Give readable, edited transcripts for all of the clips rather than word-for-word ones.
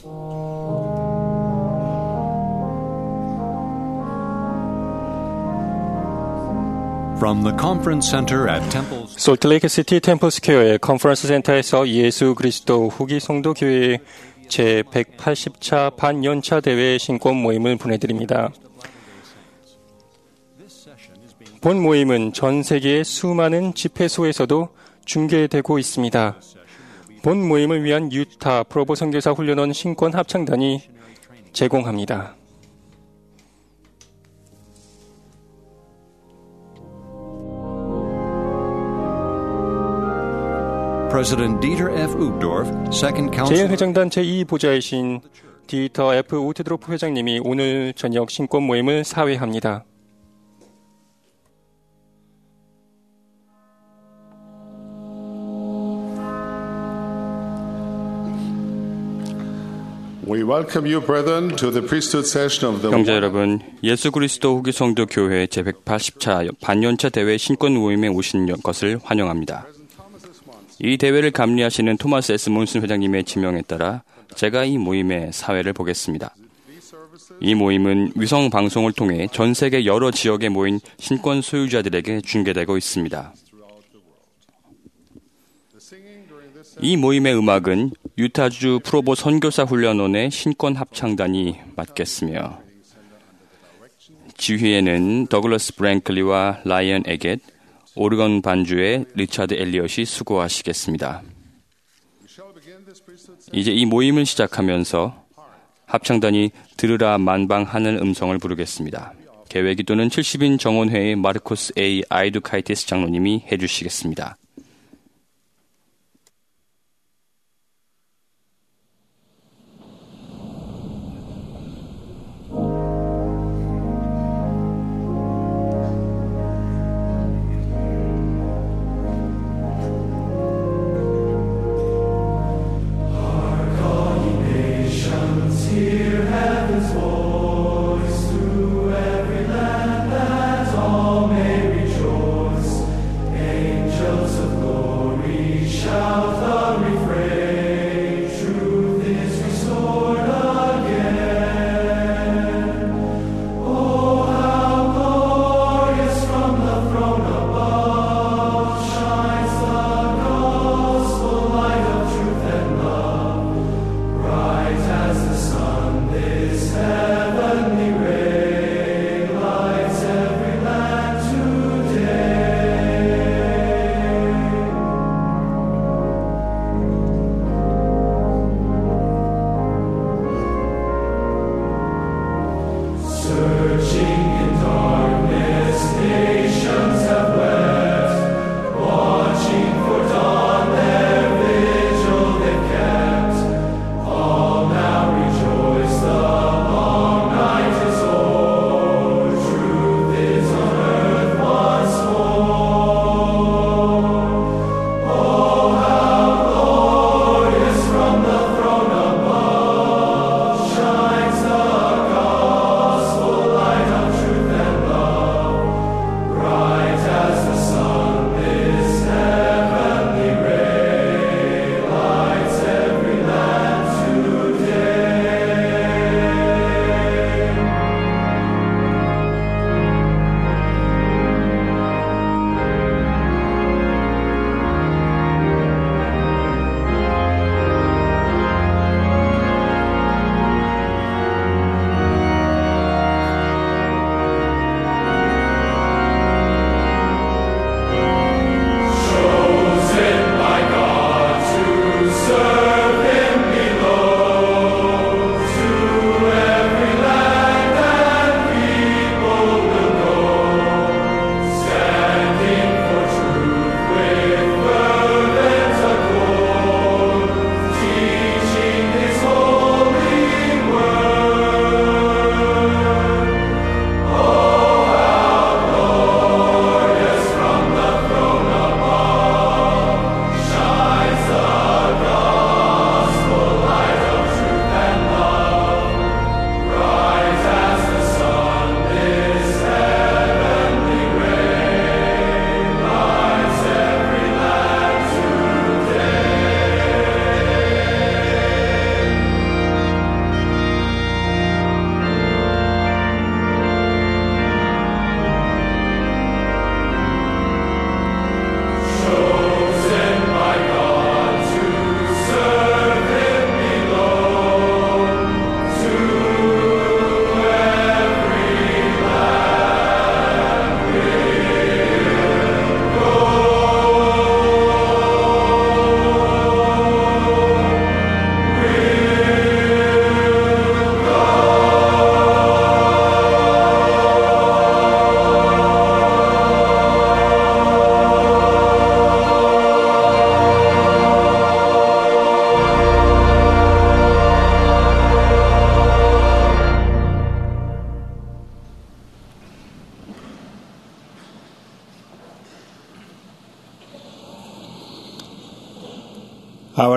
From the conference center at Temple's 솔트레이크시티 템플스퀘어의 컨퍼런스 센터에서 예수 그리스도 후기 성도 교회의 제180차 반연차 대회 신권 모임을 보내드립니다. 본 모임은 전 세계의 수많은 집회소에서도 중계되고 있습니다. 본 모임을 위한 유타 프로보 선교사 훈련원 신권 합창단이 제공합니다. President Dieter F. Uchtdorf, Second Council 제1회장단 제2보좌이신 디터 F. 우트드로프 회장님이 오늘 저녁 신권 모임을 사회합니다. We welcome you, brethren, to the priesthood session of the 형제 여러분, 예수 그리스도 후기 성도 교회 제180차 반연차 대회 신권 모임에 오신 것을 환영합니다. 이 대회를 감리하시는 토마스 S. 몬슨 회장님의 지명에 따라 제가 이 모임의 사회를 보겠습니다. 이 모임은 위성 방송을 통해 전 세계 여러 지역에 모인 신권 소유자들에게 중계되고 있습니다. 이 모임의 음악은 유타주 프로보 선교사 훈련원의 신권 합창단이 맡겠으며 지휘에는 더글러스 브랭클리와 라이언 에겟, 오르건 반주의 리차드 엘리엇이 수고하시겠습니다. 이제 이 모임을 시작하면서 합창단이 들으라 만방 하늘 음성을 부르겠습니다. 개회 기도는 70인 정원회의 마르코스 A. 아이두카이티스 장로님이 해주시겠습니다.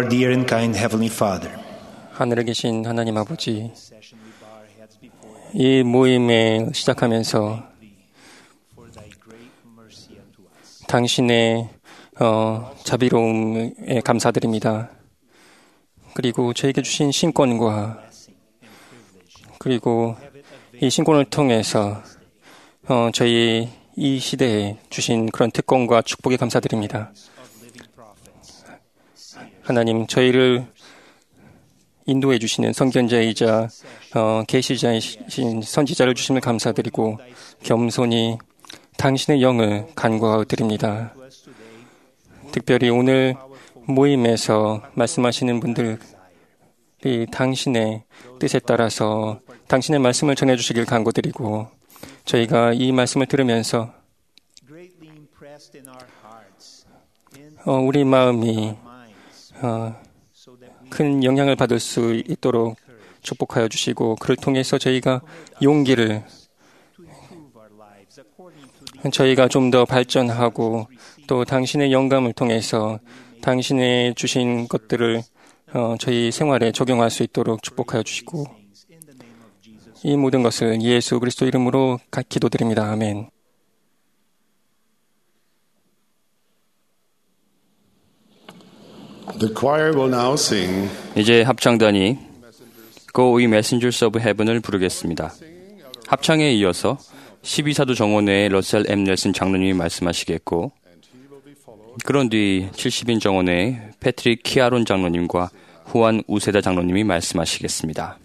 Our dear and kind Heavenly Father, 하늘에 계신 하나님 아버지, 이 모임을 시작하면서 당신의 자비로움에 감사드립니다. 그리고 저에게 주신 신권과 그리고 이 신권을 통해서 저희 이 시대에 주신 그런 특권과 축복에 감사드립니다. 하나님, 저희를 인도해 주시는 선견자이자 계시자이신 선지자를 주심을 감사드리고 겸손히 당신의 영을 간구드립니다. 특별히 오늘 모임에서 말씀하시는 분들이 당신의 뜻에 따라서 당신의 말씀을 전해주시길 간구드리고 저희가 이 말씀을 들으면서 우리 마음이 큰 영향을 받을 수 있도록 축복하여 주시고 그를 통해서 저희가 용기를 저희가 좀 더 발전하고 또 당신의 영감을 통해서 당신의 주신 것들을 저희 생활에 적용할 수 있도록 축복하여 주시고 이 모든 것을 예수 그리스도 이름으로 기도드립니다. 아멘. The choir will now sing 이제 합창단이 Go We Messengers of Heaven을 부르겠습니다. 합창에 이어서 12사도 정원회의 러셀 M. 넬슨 장로님이 말씀하시겠고 그런 뒤 70인 정원회의 패트릭 키아론 장로님과 후안 우세다 장로님이 말씀하시겠습니다.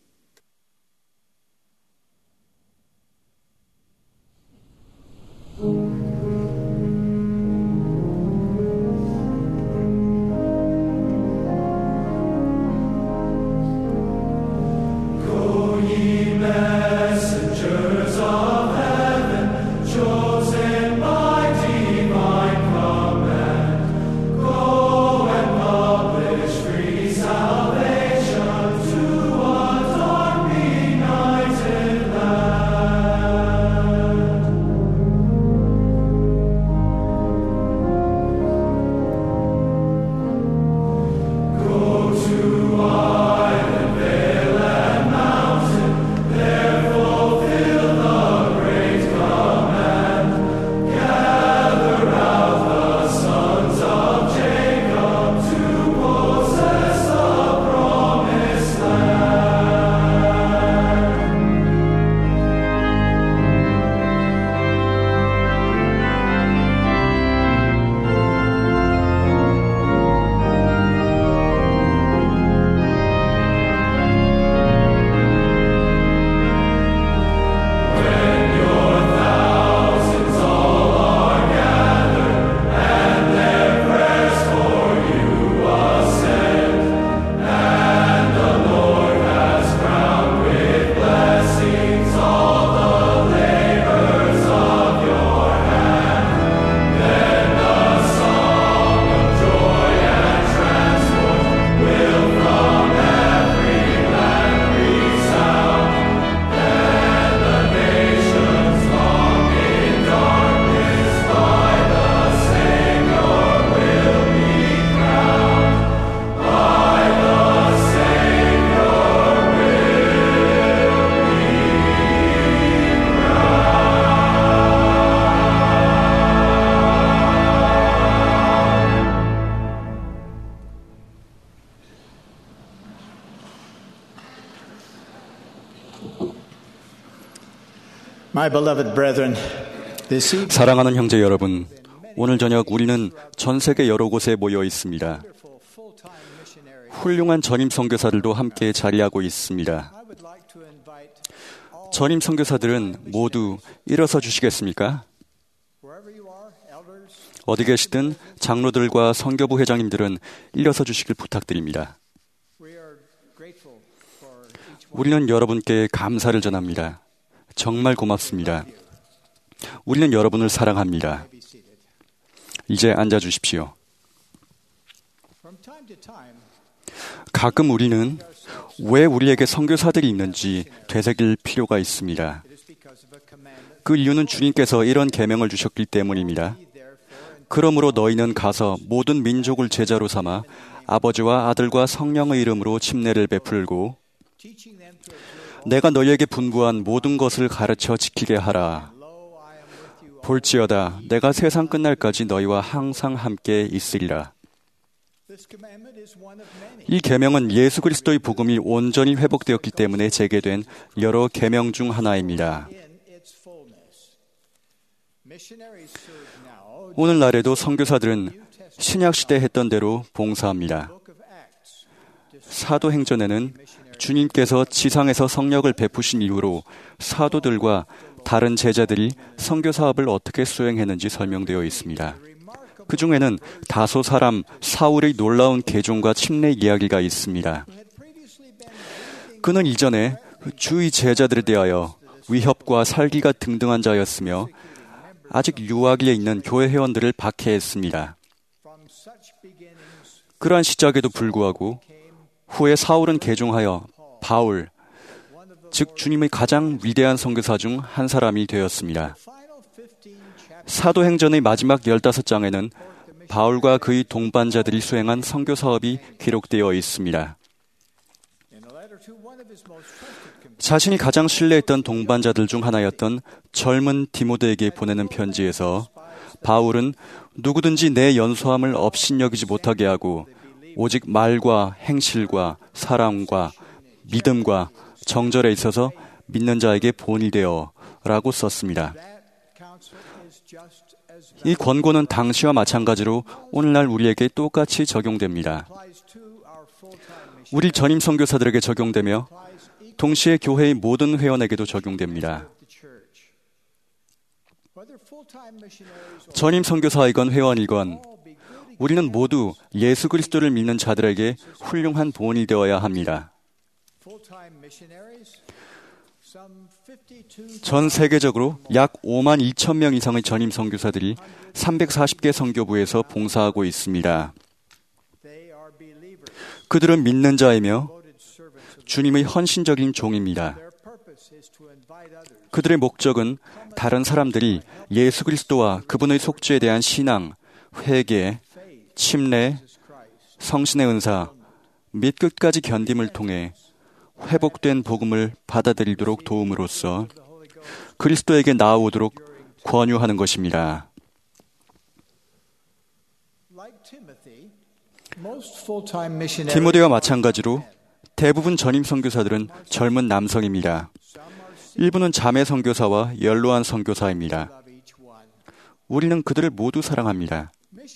my beloved brethren, this evening 사랑하는 형제 여러분, 오늘 저녁 우리는 전 세계 여러 곳에 모여 있습니다. 훌륭한 전임 선교사들도 함께 자리하고 있습니다. 전임 선교사들은 모두 일어서 주시겠습니까? 어디 계시든 장로들과 선교부 회장님들은 일어서 주시길 부탁드립니다. 우리는 여러분께 감사를 전합니다. 정말 고맙습니다. 우리는 여러분을 사랑합니다. 이제 앉아 주십시오. 가끔 우리는 왜 우리에게 선교사들이 있는지 되새길 필요가 있습니다. 그 이유는 주님께서 이런 계명을 주셨기 때문입니다. 그러므로 너희는 가서 모든 민족을 제자로 삼아 아버지와 아들과 성령의 이름으로 침례를 베풀고 내가 너희에게 분부한 모든 것을 가르쳐 지키게 하라. 볼지어다 내가 세상 끝날까지 너희와 항상 함께 있으리라. 이 계명은 예수 그리스도의 복음이 온전히 회복되었기 때문에 제게된 여러 계명 중 하나입니다. 오늘날에도 선교사들은 신약시대에 했던 대로 봉사합니다. 사도행전에는 주님께서 지상에서 성령을 베푸신 이후로 사도들과 다른 제자들이 선교 사업을 어떻게 수행했는지 설명되어 있습니다. 그 중에는 다소 사람 사울의 놀라운 개종과 침례 이야기가 있습니다. 그는 이전에 주의 제자들에 대하여 위협과 살기가 등등한 자였으며 아직 유아기에 있는 교회 회원들을 박해했습니다. 그러한 시작에도 불구하고 후에 사울은 개종하여 바울, 즉 주님의 가장 위대한 선교사 중 한 사람이 되었습니다. 사도행전의 마지막 15장에는 바울과 그의 동반자들이 수행한 선교 사업이 기록되어 있습니다. 자신이 가장 신뢰했던 동반자들 중 하나였던 젊은 디모데에게 보내는 편지에서 바울은 누구든지 내 연소함을 업신여기지 못하게 하고 오직 말과 행실과 사랑과 믿음과 정절에 있어서 믿는 자에게 본이 되어 라고 썼습니다. 이 권고는 당시와 마찬가지로 오늘날 우리에게 똑같이 적용됩니다. 우리 전임 선교사들에게 적용되며 동시에 교회의 모든 회원에게도 적용됩니다. 전임 선교사이건 회원이건 우리는 모두 예수 그리스도를 믿는 자들에게 훌륭한 본이 되어야 합니다. 전 세계적으로 약 5만 2천 명 이상의 전임 선교사들이 340개 선교부에서 봉사하고 있습니다. 그들은 믿는 자이며 주님의 헌신적인 종입니다. 그들의 목적은 다른 사람들이 예수 그리스도와 그분의 속죄에 대한 신앙, 회개, 침례, 성신의 은사, 및 끝까지 견딤을 통해 회복된 복음을 받아들이도록 도움으로써 그리스도에게 나아오도록 권유하는 것입니다. 디모데와 마찬가지로 대부분 전임 선교사들은 젊은 남성입니다. 일부는 자매 선교사와 연로한 선교사입니다. 우리는 그들을 모두 사랑합니다.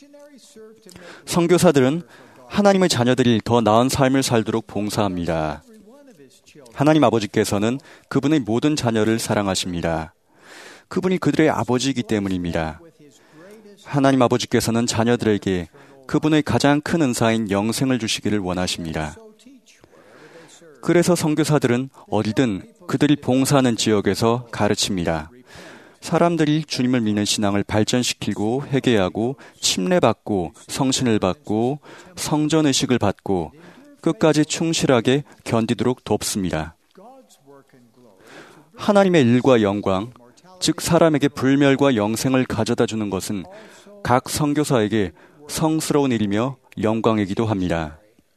선교사들은 하나님의 자녀들이 더 나은 삶을 살도록 봉사합니다. 하나님 아버지께서는 그분의 모든 자녀를 사랑하십니다. 그분이 그들의 아버지이기 때문입니다. 하나님 아버지께서는 자녀들에게 그분의 가장 큰 은사인 영생을 주시기를 원하십니다. 그래서 선교사들은 어디든 그들이 봉사하는 지역에서 가르칩니다. 사람들이 주님을 믿는 신앙을 발전시키고 회개하고 침례받고 성신을 받고 성전의식을 받고 끝까지 충실하게 견디도록 돕습니다. 하나님의 일과 영광, 즉 사람에게 불멸과 영생을 가져다 주는 것은 각 선교사에게 성스러운 일이며 영광이기도 합니다.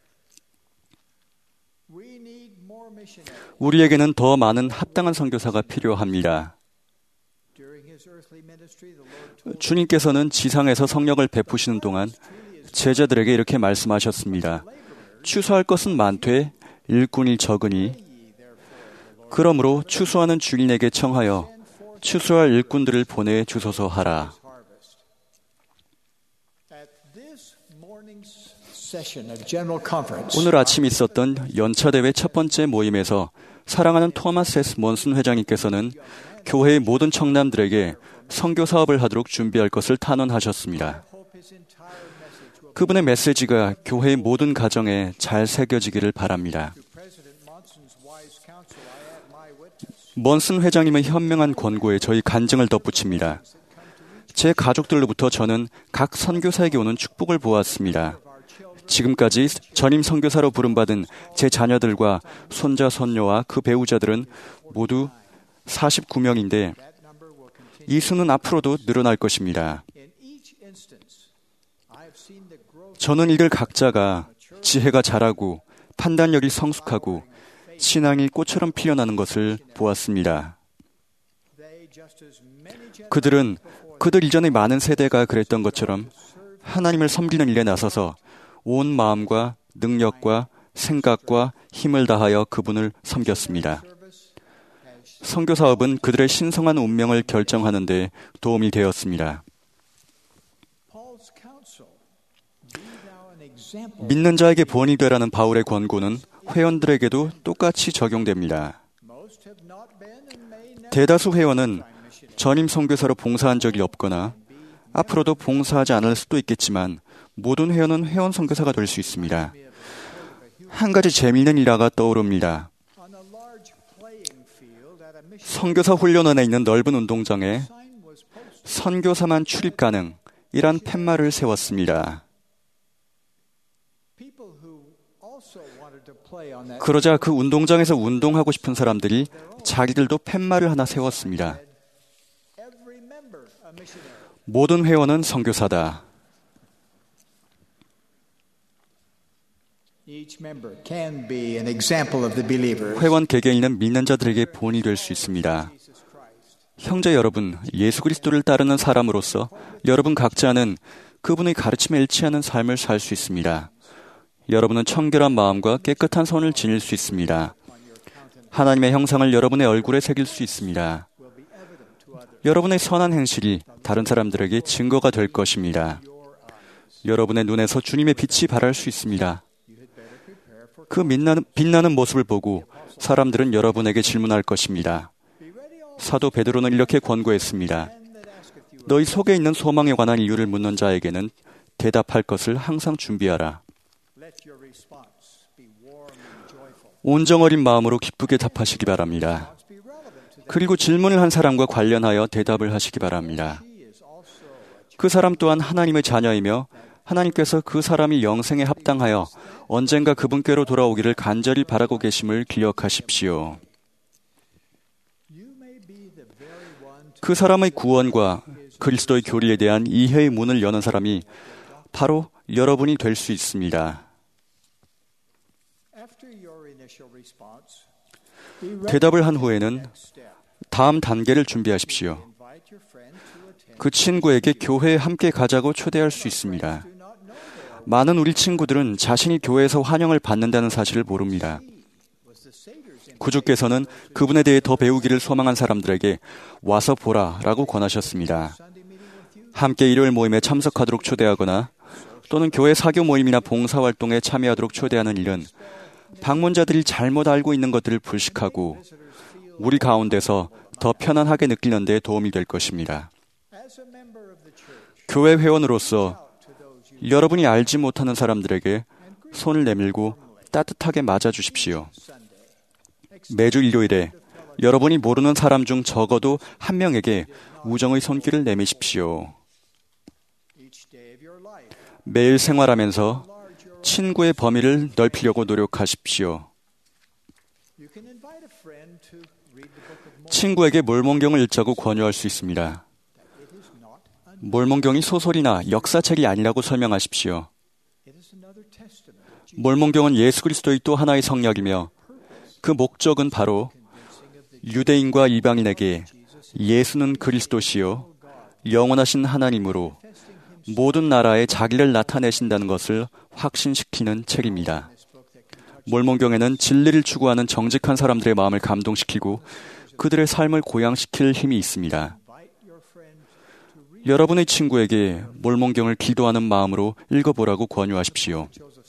우리에게는 더 많은 합당한 선교사가 필요합니다. 주님께서는 지상에서 성령을 베푸시는 동안 제자들에게 이렇게 말씀하셨습니다. 추수할 것은 많되 일꾼이 적으니 그러므로 추수하는 주인에게 청하여 추수할 일꾼들을 보내 주소서 하라. 오늘 아침 있었던 연차대회 첫 번째 모임에서 사랑하는 토마스 S. 몬슨 회장님께서는 교회의 모든 청남들에게 선교 사업을 하도록 준비할 것을 탄원하셨습니다. 그분의 메시지가 교회의 모든 가정에 잘 새겨지기를 바랍니다. 몬슨 회장님의 현명한 권고에 저희 간증을 덧붙입니다. 제 가족들로부터 저는 각 선교사에게 오는 축복을 보았습니다. 지금까지 전임 선교사로 부름받은 제 자녀들과 손자, 손녀와 그 배우자들은 모두 49명인데 이 수는 앞으로도 늘어날 것입니다. 저는 이들 각자가 지혜가 자라고 판단력이 성숙하고 신앙이 꽃처럼 피어나는 것을 보았습니다. 그들은 그들 이전의 많은 세대가 그랬던 것처럼 하나님을 섬기는 일에 나서서 온 마음과 능력과 생각과 힘을 다하여 그분을 섬겼습니다. 선교 사업은 그들의 신성한 운명을 결정하는 데 도움이 되었습니다. 믿는 자에게 본이 되라는 바울의 권고는 회원들에게도 똑같이 적용됩니다. 대다수 회원은 전임 선교사로 봉사한 적이 없거나 앞으로도 봉사하지 않을 수도 있겠지만 모든 회원은 회원 선교사가 될 수 있습니다. 한 가지 재미있는 일화가 떠오릅니다. 선교사 훈련원에 있는 넓은 운동장에 선교사만 출입 가능 이란 팻말을 세웠습니다. 그러자 그 운동장에서 운동하고 싶은 사람들이 자기들도 팻말을 하나 세웠습니다. 모든 회원은 선교사다. 회원 개개인은 믿는 자들에게 본이 될 수 있습니다. 형제 여러분, 예수 그리스도를 따르는 사람으로서 여러분 각자는 그분의 가르침에 일치하는 삶을 살 수 있습니다. 여러분은 청결한 마음과 깨끗한 손을 지닐 수 있습니다. 하나님의 형상을 여러분의 얼굴에 새길 수 있습니다. 여러분의 선한 행실이 다른 사람들에게 증거가 될 것입니다. 여러분의 눈에서 주님의 빛이 발할 수 있습니다. 그 빛나는 모습을 보고 사람들은 여러분에게 질문할 것입니다. 사도 베드로는 이렇게 권고했습니다. 너희 속에 있는 소망에 관한 이유를 묻는 자에게는 대답할 것을 항상 준비하라. 온정어린 마음으로 기쁘게 답하시기 바랍니다. 그리고 질문을 한 사람과 관련하여 대답을 하시기 바랍니다. 그 사람 또한 하나님의 자녀이며 하나님께서 그 사람이 영생에 합당하여 언젠가 그분께로 돌아오기를 간절히 바라고 계심을 기억하십시오. 그 사람의 구원과 그리스도의 교리에 대한 이해의 문을 여는 사람이 바로 여러분이 될 수 있습니다. 대답을 한 후에는 다음 단계를 준비하십시오. 그 친구에게 교회에 함께 가자고 초대할 수 있습니다. 많은 우리 친구들은 자신이 교회에서 환영을 받는다는 사실을 모릅니다. 구주께서는 그분에 대해 더 배우기를 소망한 사람들에게 와서 보라라고 권하셨습니다. 함께 일요일 모임에 참석하도록 초대하거나 또는 교회 사교 모임이나 봉사활동에 참여하도록 초대하는 일은 방문자들이 잘못 알고 있는 것들을 불식하고 우리 가운데서 더 편안하게 느끼는 데 도움이 될 것입니다. 교회 회원으로서 여러분이 알지 못하는 사람들에게 손을 내밀고 따뜻하게 맞아주십시오. 매주 일요일에 여러분이 모르는 사람 중 적어도 한 명에게 우정의 손길을 내미십시오. 매일 생활하면서 친구의 범위를 넓히려고 노력하십시오. 친구에게 몰몬경을 읽자고 권유할 수 있습니다. 몰몬경이 소설이나 역사책이 아니라고 설명하십시오. 몰몬경은 예수 그리스도의 또 하나의 성약이며 그 목적은 바로 유대인과 이방인에게 예수는 그리스도시요 영원하신 하나님으로 모든 나라에 자기를 나타내신다는 것을 확신시키는 책입니다. 몰몬경에는 진리를 추구하는 정직한 사람들의 마음을 감동시키고 그들의 삶을 고양시킬 힘이 있습니다. 여러분의 친구에게 몰몬경을 기도하는 마음으로 읽어보라고 권유하십시오.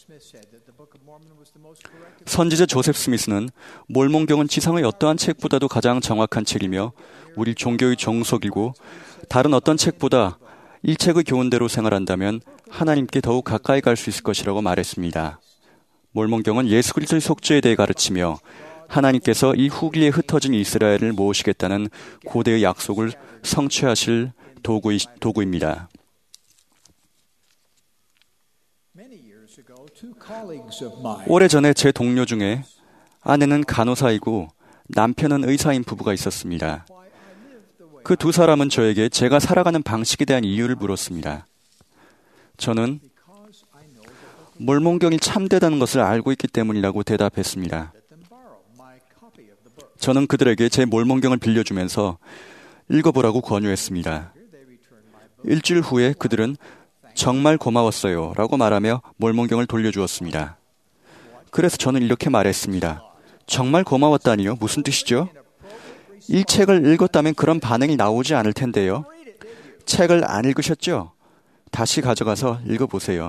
선지자 조셉 스미스는 몰몬경은 지상의 어떠한 책보다도 가장 정확한 책이며 우리 종교의 정석이고 다른 어떤 책보다 이 책의 교훈대로 생활한다면 하나님께 더욱 가까이 갈 수 있을 것이라고 말했습니다. 몰몬경은 예수 그리스도의 속죄에 대해 가르치며 하나님께서 이 후기에 흩어진 이스라엘을 모으시겠다는 고대의 약속을 성취하실 도구입니다. 오래전에 제 동료 중에 아내는 간호사이고 남편은 의사인 부부가 있었습니다. 그 두 사람은 저에게 제가 살아가는 방식에 대한 이유를 물었습니다. 저는 몰몬경이 참되다는 것을 알고 있기 때문이라고 대답했습니다. 저는 그들에게 제 몰몬경을 빌려주면서 읽어보라고 권유했습니다. 일주일 후에 그들은 정말 고마웠어요 라고 말하며 몰몬경을 돌려주었습니다. 그래서 저는 이렇게 말했습니다. 정말 고마웠다니요? 무슨 뜻이죠? 이 책을 읽었다면 그런 반응이 나오지 않을 텐데요. 책을 안 읽으셨죠? 다시 가져가서 읽어보세요.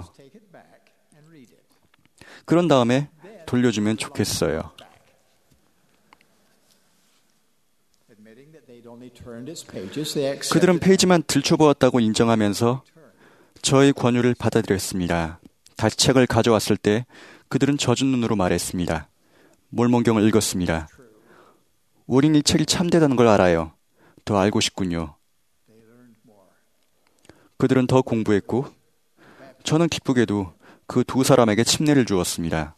그런 다음에 돌려주면 좋겠어요. 그들은 페이지만 들춰보았다고 인정하면서 저의 권유를 받아들였습니다. 다시 책을 가져왔을 때 그들은 젖은 눈으로 말했습니다. 몰몬경을 읽었습니다. 우린 이 책이 참되다는 걸 알아요. 더 알고 싶군요. 그들은 더 공부했고 저는 기쁘게도 그 두 사람에게 침례를 주었습니다.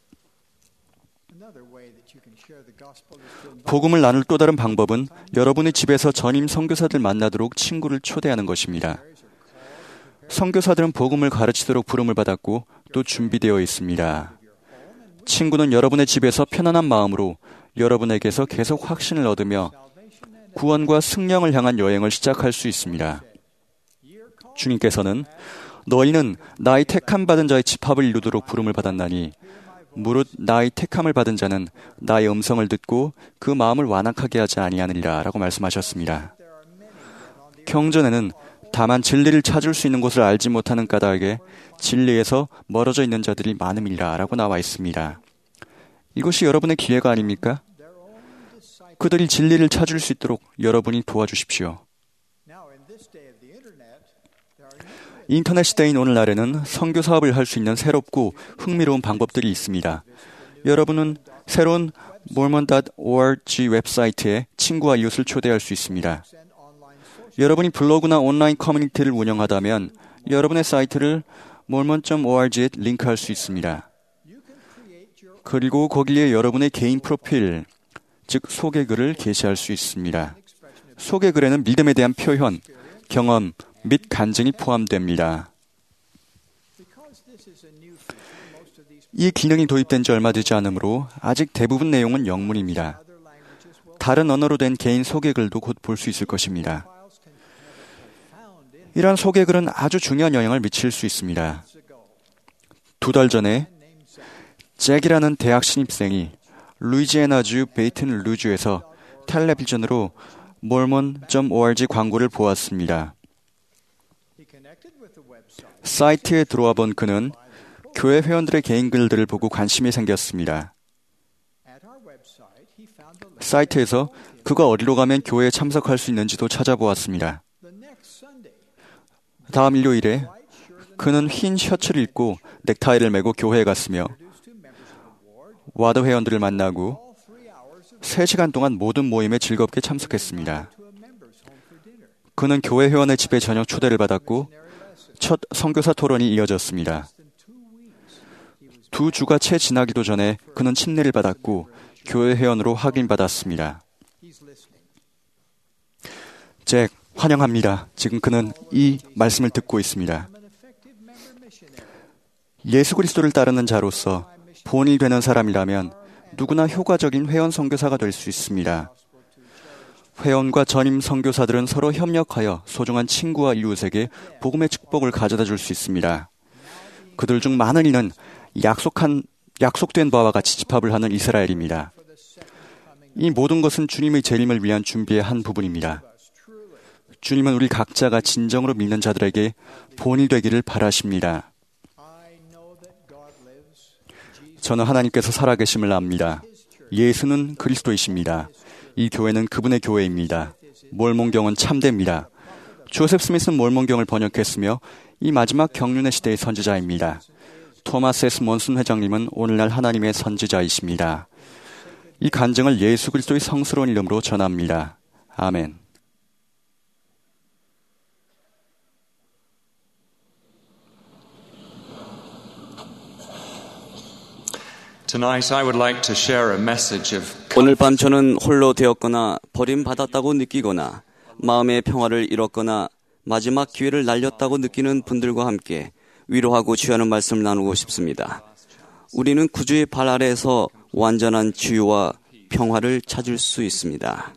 복음을 나눌 또 다른 방법은 여러분의 집에서 전임 선교사들 만나도록 친구를 초대하는 것입니다. 선교사들은 복음을 가르치도록 부름을 받았고 또 준비되어 있습니다. 친구는 여러분의 집에서 편안한 마음으로 여러분에게서 계속 확신을 얻으며 구원과 승령을 향한 여행을 시작할 수 있습니다. 주님께서는 너희는 나의 택함 받은 자의 집합을 이루도록 부름을 받았나니 무릇 나의 택함을 받은 자는 나의 음성을 듣고 그 마음을 완악하게 하지 아니하느니라 라고 말씀하셨습니다. 경전에는 다만 진리를 찾을 수 있는 곳을 알지 못하는 까닭에 진리에서 멀어져 있는 자들이 많음이라 라고 나와 있습니다. 이것이 여러분의 기회가 아닙니까? 그들이 진리를 찾을 수 있도록 여러분이 도와주십시오. 인터넷 시대인 오늘날에는 선교 사업을 할 수 있는 새롭고 흥미로운 방법들이 있습니다. 여러분은 새로운 mormon.org 웹사이트에 친구와 이웃을 초대할 수 있습니다. 여러분이 블로그나 온라인 커뮤니티를 운영하다면 여러분의 사이트를 mormon.org에 링크할 수 있습니다. 그리고 거기에 여러분의 개인 프로필, 즉 소개글을 게시할 수 있습니다. 소개글에는 믿음에 대한 표현, 경험 및 간증이 포함됩니다. 이 기능이 도입된 지 얼마 되지 않으므로 아직 대부분 내용은 영문입니다. 다른 언어로 된 개인 소개글도 곧 볼 수 있을 것입니다. 이러한 소개글은 아주 중요한 영향을 미칠 수 있습니다. 2달 전에 잭이라는 대학 신입생이 루이지애나주 베이튼 루주에서 텔레비전으로 mormon.org 광고를 보았습니다. 사이트에 들어와 본 그는 교회 회원들의 개인 글들을 보고 관심이 생겼습니다. 사이트에서 그가 어디로 가면 교회에 참석할 수 있는지도 찾아보았습니다. 다음 일요일에 그는 흰 셔츠를 입고 넥타이를 메고 교회에 갔으며 와드 회원들을 만나고 3시간 동안 모든 모임에 즐겁게 참석했습니다. 그는 교회 회원의 집에 저녁 초대를 받았고 첫 선교사 토론이 이어졌습니다. 2주가 채 지나기도 전에 그는 침례를 받았고 교회 회원으로 확인받았습니다. 잭, 환영합니다. 지금 그는 이 말씀을 듣고 있습니다. 예수 그리스도를 따르는 자로서 본이 되는 사람이라면 누구나 효과적인 회원 선교사가 될 수 있습니다. 회원과 전임 선교사들은 서로 협력하여 소중한 친구와 이웃에게 복음의 축복을 가져다 줄 수 있습니다. 그들 중 많은 이는 약속된 바와 같이 집합을 하는 이스라엘입니다. 이 모든 것은 주님의 재림을 위한 준비의 한 부분입니다. 주님은 우리 각자가 진정으로 믿는 자들에게 본이 되기를 바라십니다. 저는 하나님께서 살아계심을 압니다. 예수는 그리스도이십니다. 이 교회는 그분의 교회입니다. 몰몬경은 참됩니다. 조셉 스미스는 몰몬경을 번역했으며 이 마지막 경륜의 시대의 선지자입니다. 토마스 S. 몬슨 회장님은 오늘날 하나님의 선지자이십니다. 이 간증을 예수 그리스도의 성스러운 이름으로 전합니다. 아멘. 오늘 밤 저는 홀로 되었거나 버림받았다고 느끼거나 마음의 평화를 잃었거나 마지막 기회를 날렸다고 느끼는 분들과 함께 위로하고 주의하는 말씀을 나누고 싶습니다. 우리는 구주의 발 아래에서 완전한 치유와 평화를 찾을 수 있습니다.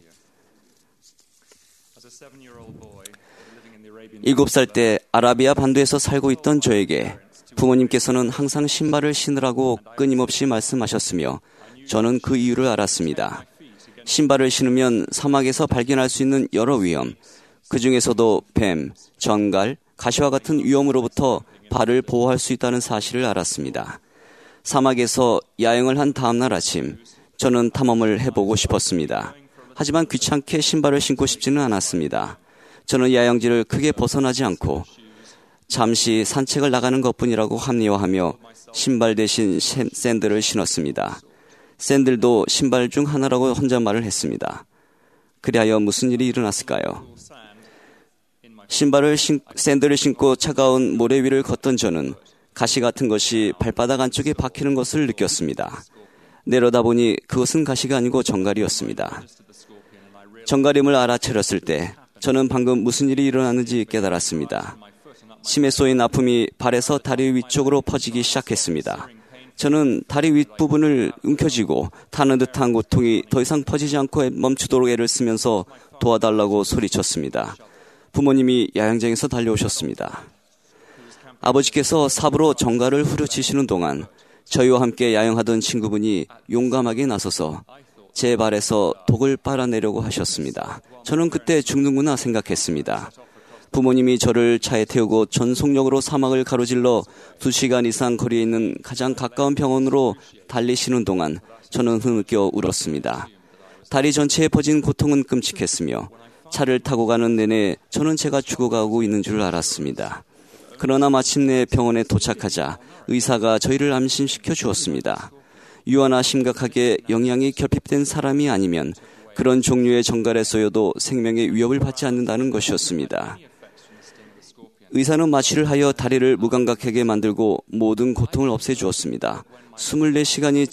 7살 때 아라비아 반도에서 살고 있던 저에게 부모님께서는 항상 신발을 신으라고 끊임없이 말씀하셨으며 저는 그 이유를 알았습니다. 신발을 신으면 사막에서 발견할 수 있는 여러 위험, 그 중에서도 뱀, 전갈, 가시와 같은 위험으로부터 발을 보호할 수 있다는 사실을 알았습니다. 사막에서 야영을 한 다음날 아침, 저는 탐험을 해보고 싶었습니다. 하지만 귀찮게 신발을 신고 싶지는 않았습니다. 저는 야영지를 크게 벗어나지 않고 잠시 산책을 나가는 것뿐이라고 합리화하며 신발 대신 샌들을 신었습니다. 샌들도 신발 중 하나라고 혼잣말을 했습니다. 그리하여 무슨 일이 일어났을까요? 샌들을 신고 차가운 모래 위를 걷던 저는 가시 같은 것이 발바닥 안쪽에 박히는 것을 느꼈습니다. 내려다보니 그것은 가시가 아니고 정갈이었습니다. 정갈임을 알아차렸을 때 저는 방금 무슨 일이 일어났는지 깨달았습니다. 침에 쏘인 아픔이 발에서 다리 위쪽으로 퍼지기 시작했습니다. 저는 다리 윗부분을 움켜쥐고 타는 듯한 고통이 더 이상 퍼지지 않고 멈추도록 애를 쓰면서 도와달라고 소리쳤습니다. 부모님이 야영장에서 달려오셨습니다. 아버지께서 삽으로 정갈을 후려치시는 동안 저희와 함께 야영하던 친구분이 용감하게 나서서 제 발에서 독을 빨아내려고 하셨습니다. 저는 그때 죽는구나 생각했습니다. 부모님이 저를 차에 태우고 전속력으로 사막을 가로질러 2시간 이상 거리에 있는 가장 가까운 병원으로 달리시는 동안 저는 흐느껴 울었습니다. 다리 전체에 퍼진 고통은 끔찍했으며 차를 타고 가는 내내 저는 제가 죽어가고 있는 줄 알았습니다. 그러나 마침내 병원에 도착하자 의사가 저희를 안심시켜 주었습니다. 유아나 심각하게 영양이 결핍된 사람이 아니면 그런 종류의 정갈에 쏘여도 생명의 위협을 받지 않는다는 것이었습니다. 의사는 마취를 하여 다리를 무감각하게 만들고 모든 고통을 없애주었습니다. 24시간이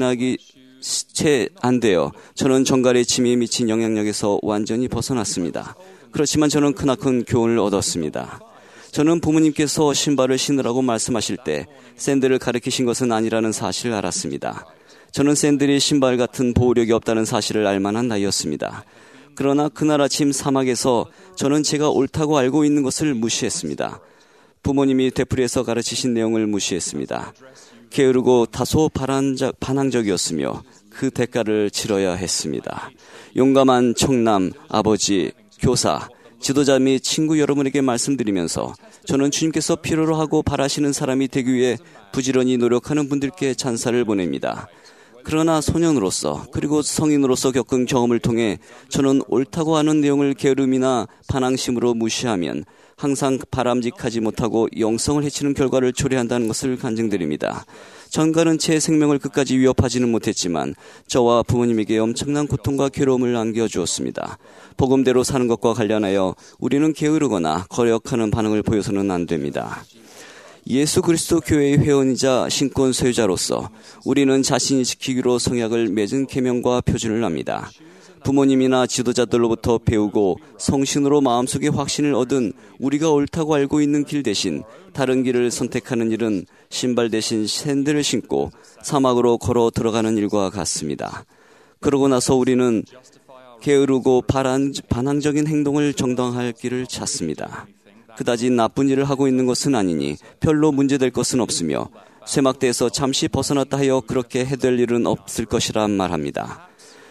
채 안 되어 저는 정갈의 침에 미친 영향력에서 완전히 벗어났습니다. 그렇지만 저는 크나큰 교훈을 얻었습니다. 저는 부모님께서 신발을 신으라고 말씀하실 때 샌들을 가리키신 것은 아니라는 사실을 알았습니다. 저는 샌들이 신발 같은 보호력이 없다는 사실을 알만한 나이였습니다. 그러나 그날 아침 사막에서 저는 제가 옳다고 알고 있는 것을 무시했습니다. 부모님이 되풀이해서 가르치신 내용을 무시했습니다. 게으르고 다소 반항적이었으며 그 대가를 치러야 했습니다. 용감한 청남, 아버지, 교사, 지도자 및 친구 여러분에게 말씀드리면서 저는 주님께서 필요로 하고 바라시는 사람이 되기 위해 부지런히 노력하는 분들께 찬사를 보냅니다. 그러나 소년으로서 그리고 성인으로서 겪은 경험을 통해 저는 옳다고 하는 내용을 게으름이나 반항심으로 무시하면 항상 바람직하지 못하고 영성을 해치는 결과를 초래한다는 것을 간증드립니다. 정갈은 제 생명을 끝까지 위협하지는 못했지만 저와 부모님에게 엄청난 고통과 괴로움을 안겨주었습니다. 복음대로 사는 것과 관련하여 우리는 게으르거나 거역하는 반응을 보여서는 안 됩니다. 예수 그리스도 교회의 회원이자 신권 소유자로서 우리는 자신이 지키기로 성약을 맺은 계명과 표준을 합니다. 부모님이나 지도자들로부터 배우고 성신으로 마음속에 확신을 얻은 우리가 옳다고 알고 있는 길 대신 다른 길을 선택하는 일은 신발 대신 샌들을 신고 사막으로 걸어 들어가는 일과 같습니다. 그러고 나서 우리는 게으르고 반항적인 행동을 정당할 길을 찾습니다. 그다지 나쁜 일을 하고 있는 것은 아니니 별로 문제될 것은 없으며 쇠막대에서 잠시 벗어났다 하여 그렇게 해될 일은 없을 것이란 말합니다.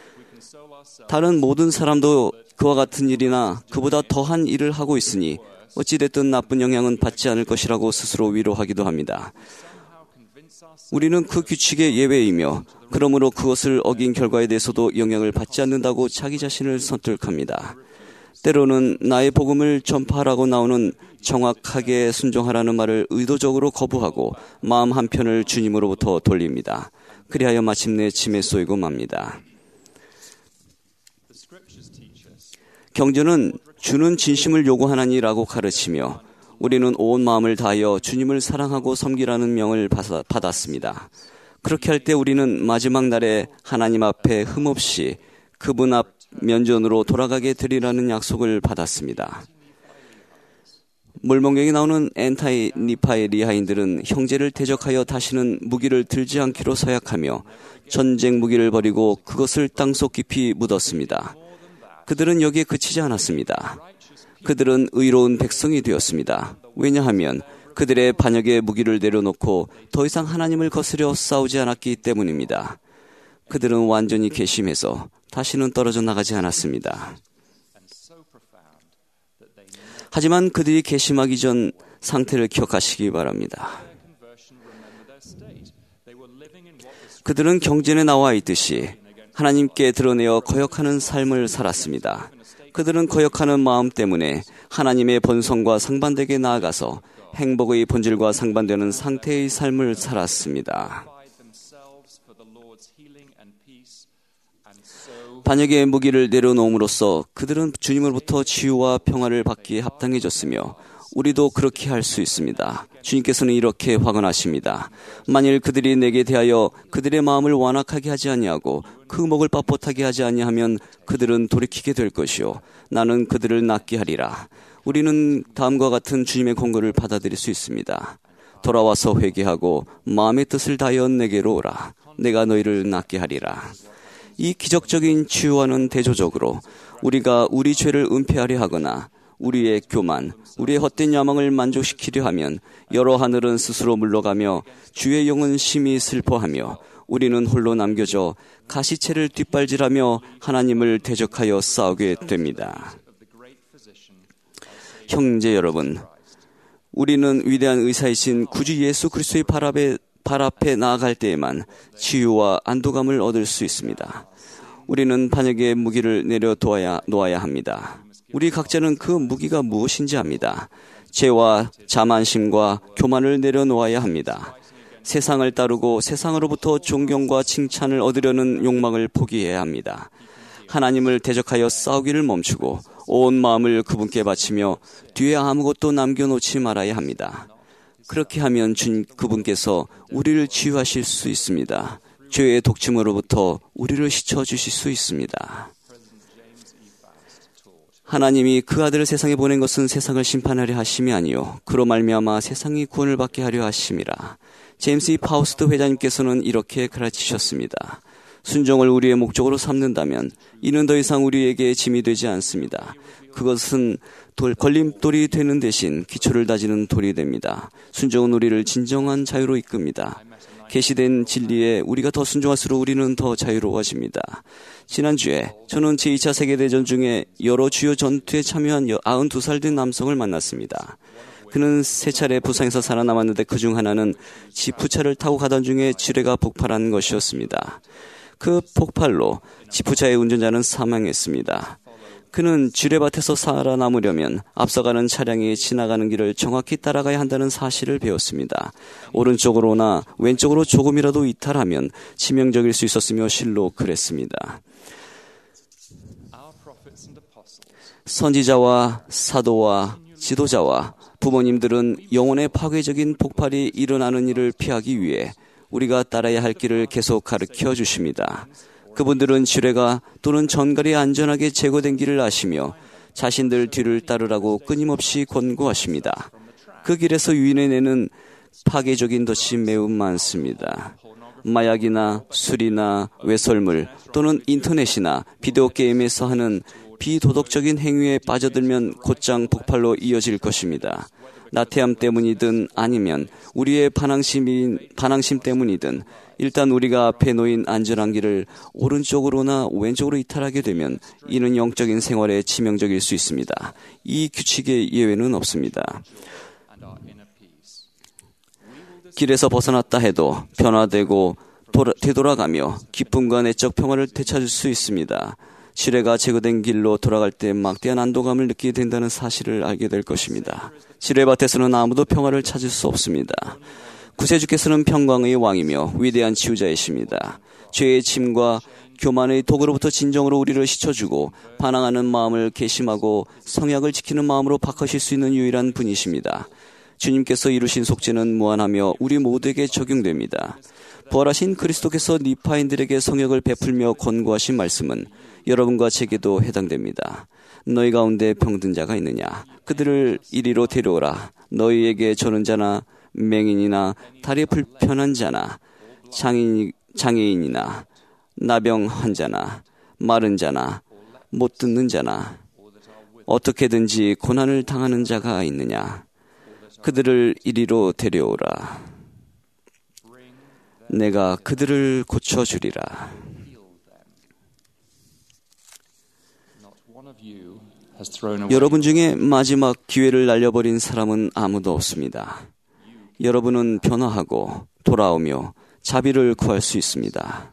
다른 모든 사람도 그와 같은 일이나 그보다 더한 일을 하고 있으니 어찌됐든 나쁜 영향은 받지 않을 것이라고 스스로 위로하기도 합니다. 우리는 그 규칙의 예외이며 그러므로 그것을 어긴 결과에 대해서도 영향을 받지 않는다고 자기 자신을 설득합니다. 때로는 나의 복음을 전파하라고 나오는 정확하게 순종하라는 말을 의도적으로 거부하고 마음 한편을 주님으로부터 돌립니다. 그리하여 마침내 침에 쏘이고 맙니다. 경전은 주는 진심을 요구하나니라고 가르치며 우리는 온 마음을 다하여 주님을 사랑하고 섬기라는 명을 받았습니다. 그렇게 할 때 우리는 마지막 날에 하나님 앞에 흠없이 그분 앞 면전으로 돌아가게 되리라는 약속을 받았습니다. 몰몬경에 나오는 엔타이 니파의 리하인들은 형제를 대적하여 다시는 무기를 들지 않기로 서약하며 전쟁 무기를 버리고 그것을 땅속 깊이 묻었습니다. 그들은 여기에 그치지 않았습니다. 그들은 의로운 백성이 되었습니다. 왜냐하면 그들의 반역의 무기를 내려놓고 더 이상 하나님을 거스려 싸우지 않았기 때문입니다. 그들은 완전히 괘씸해서 다시는 떨어져 나가지 않았습니다. 하지만 그들이 괘씸하기 전 상태를 기억하시기 바랍니다. 그들은 경전에 나와 있듯이 하나님께 드러내어 거역하는 삶을 살았습니다. 그들은 거역하는 마음 때문에 하나님의 본성과 상반되게 나아가서 행복의 본질과 상반되는 상태의 삶을 살았습니다. 반역의 무기를 내려놓음으로써 그들은 주님으로부터 치유와 평화를 받기에 합당해졌으며 우리도 그렇게 할 수 있습니다. 주님께서는 이렇게 화건하십니다. 만일 그들이 내게 대하여 그들의 마음을 완악하게 하지 아니하고 그 목을 빳빳하게 하지 아니하면 그들은 돌이키게 될 것이요 나는 그들을 낫게 하리라. 우리는 다음과 같은 주님의 권고를 받아들일 수 있습니다. 돌아와서 회개하고 마음의 뜻을 다하여 내게로 오라. 내가 너희를 낫게 하리라. 이 기적적인 치유와는 대조적으로 우리가 우리 죄를 은폐하려 하거나 우리의 교만, 우리의 헛된 야망을 만족시키려 하면 여러 하늘은 스스로 물러가며 주의 영은 심히 슬퍼하며 우리는 홀로 남겨져 가시채를 뒷발질하며 하나님을 대적하여 싸우게 됩니다. 형제 여러분, 우리는 위대한 의사이신 구주 예수 그리스도의 발 앞에 나아갈 때에만 치유와 안도감을 얻을 수 있습니다. 우리는 반역의 무기를 놓아야 합니다. 우리 각자는 그 무기가 무엇인지 압니다. 죄와 자만심과 교만을 내려놓아야 합니다. 세상을 따르고 세상으로부터 존경과 칭찬을 얻으려는 욕망을 포기해야 합니다. 하나님을 대적하여 싸우기를 멈추고 온 마음을 그분께 바치며 뒤에 아무것도 남겨놓지 말아야 합니다. 그렇게 하면 그분께서 우리를 치유하실 수 있습니다. 죄의 독침으로부터 우리를 씻어주실 수 있습니다. 하나님이 그 아들을 세상에 보낸 것은 세상을 심판하려 하심이 아니요 그로 말미암아 세상이 구원을 받게 하려 하심이라. 제임스 E. 파우스트 회장님께서는 이렇게 가르치셨습니다. 순종을 우리의 목적으로 삼는다면 이는 더 이상 우리에게 짐이 되지 않습니다. 그것은 걸림돌이 되는 대신 기초를 다지는 돌이 됩니다. 순종은 우리를 진정한 자유로 이끕니다. 계시된 진리에 우리가 더 순종할수록 우리는 더 자유로워집니다. 지난주에 저는 제2차 세계대전 중에 여러 주요 전투에 참여한 92살 된 남성을 만났습니다. 그는 3차례 부상에서 살아남았는데 그중 하나는 지프차를 타고 가던 중에 지뢰가 폭발한 것이었습니다. 그 폭발로 지프차의 운전자는 사망했습니다. 그는 지뢰밭에서 살아남으려면 앞서가는 차량이 지나가는 길을 정확히 따라가야 한다는 사실을 배웠습니다. 오른쪽으로나 왼쪽으로 조금이라도 이탈하면 치명적일 수 있었으며 실로 그랬습니다. 선지자와 사도와 지도자와 부모님들은 영혼의 파괴적인 폭발이 일어나는 일을 피하기 위해 우리가 따라야 할 길을 계속 가르쳐 주십니다. 그분들은 지뢰가 또는 전갈이 안전하게 제거된 길을 아시며 자신들 뒤를 따르라고 끊임없이 권고하십니다. 그 길에서 유인해내는 파괴적인 덫이 매우 많습니다. 마약이나 술이나 외설물 또는 인터넷이나 비디오 게임에서 하는 비도덕적인 행위에 빠져들면 곧장 폭발로 이어질 것입니다. 나태함 때문이든 아니면 우리의 반항심 때문이든 일단 우리가 앞에 놓인 안전한 길을 오른쪽으로나 왼쪽으로 이탈하게 되면 이는 영적인 생활에 치명적일 수 있습니다. 이 규칙의 예외는 없습니다. 길에서 벗어났다 해도 변화되고 되돌아가며 기쁨과 내적 평화를 되찾을 수 있습니다. 지뢰가 제거된 길로 돌아갈 때 막대한 안도감을 느끼게 된다는 사실을 알게 될 것입니다. 지뢰밭에서는 아무도 평화를 찾을 수 없습니다. 구세주께서는 평강의 왕이며 위대한 치유자이십니다. 죄의 침과 교만의 독으로부터 진정으로 우리를 씻어주고 반항하는 마음을 괘씸하고 성약을 지키는 마음으로 바꾸실 수 있는 유일한 분이십니다. 주님께서 이루신 속죄는 무한하며 우리 모두에게 적용됩니다. 부활하신 그리스도께서 니파인들에게 성역을 베풀며 권고하신 말씀은 여러분과 제게도 해당됩니다. 너희 가운데 병든 자가 있느냐? 그들을 이리로 데려오라. 너희에게 저는 자나 맹인이나 다리 불편한 자나 장애인이나 나병 환자나 마른 자나 못 듣는 자나 어떻게든지 고난을 당하는 자가 있느냐? 그들을 이리로 데려오라. 내가 그들을 고쳐주리라. 여러분 중에 마지막 기회를 날려버린 사람은 아무도 없습니다. 여러분은 변화하고 돌아오며 자비를 구할 수 있습니다.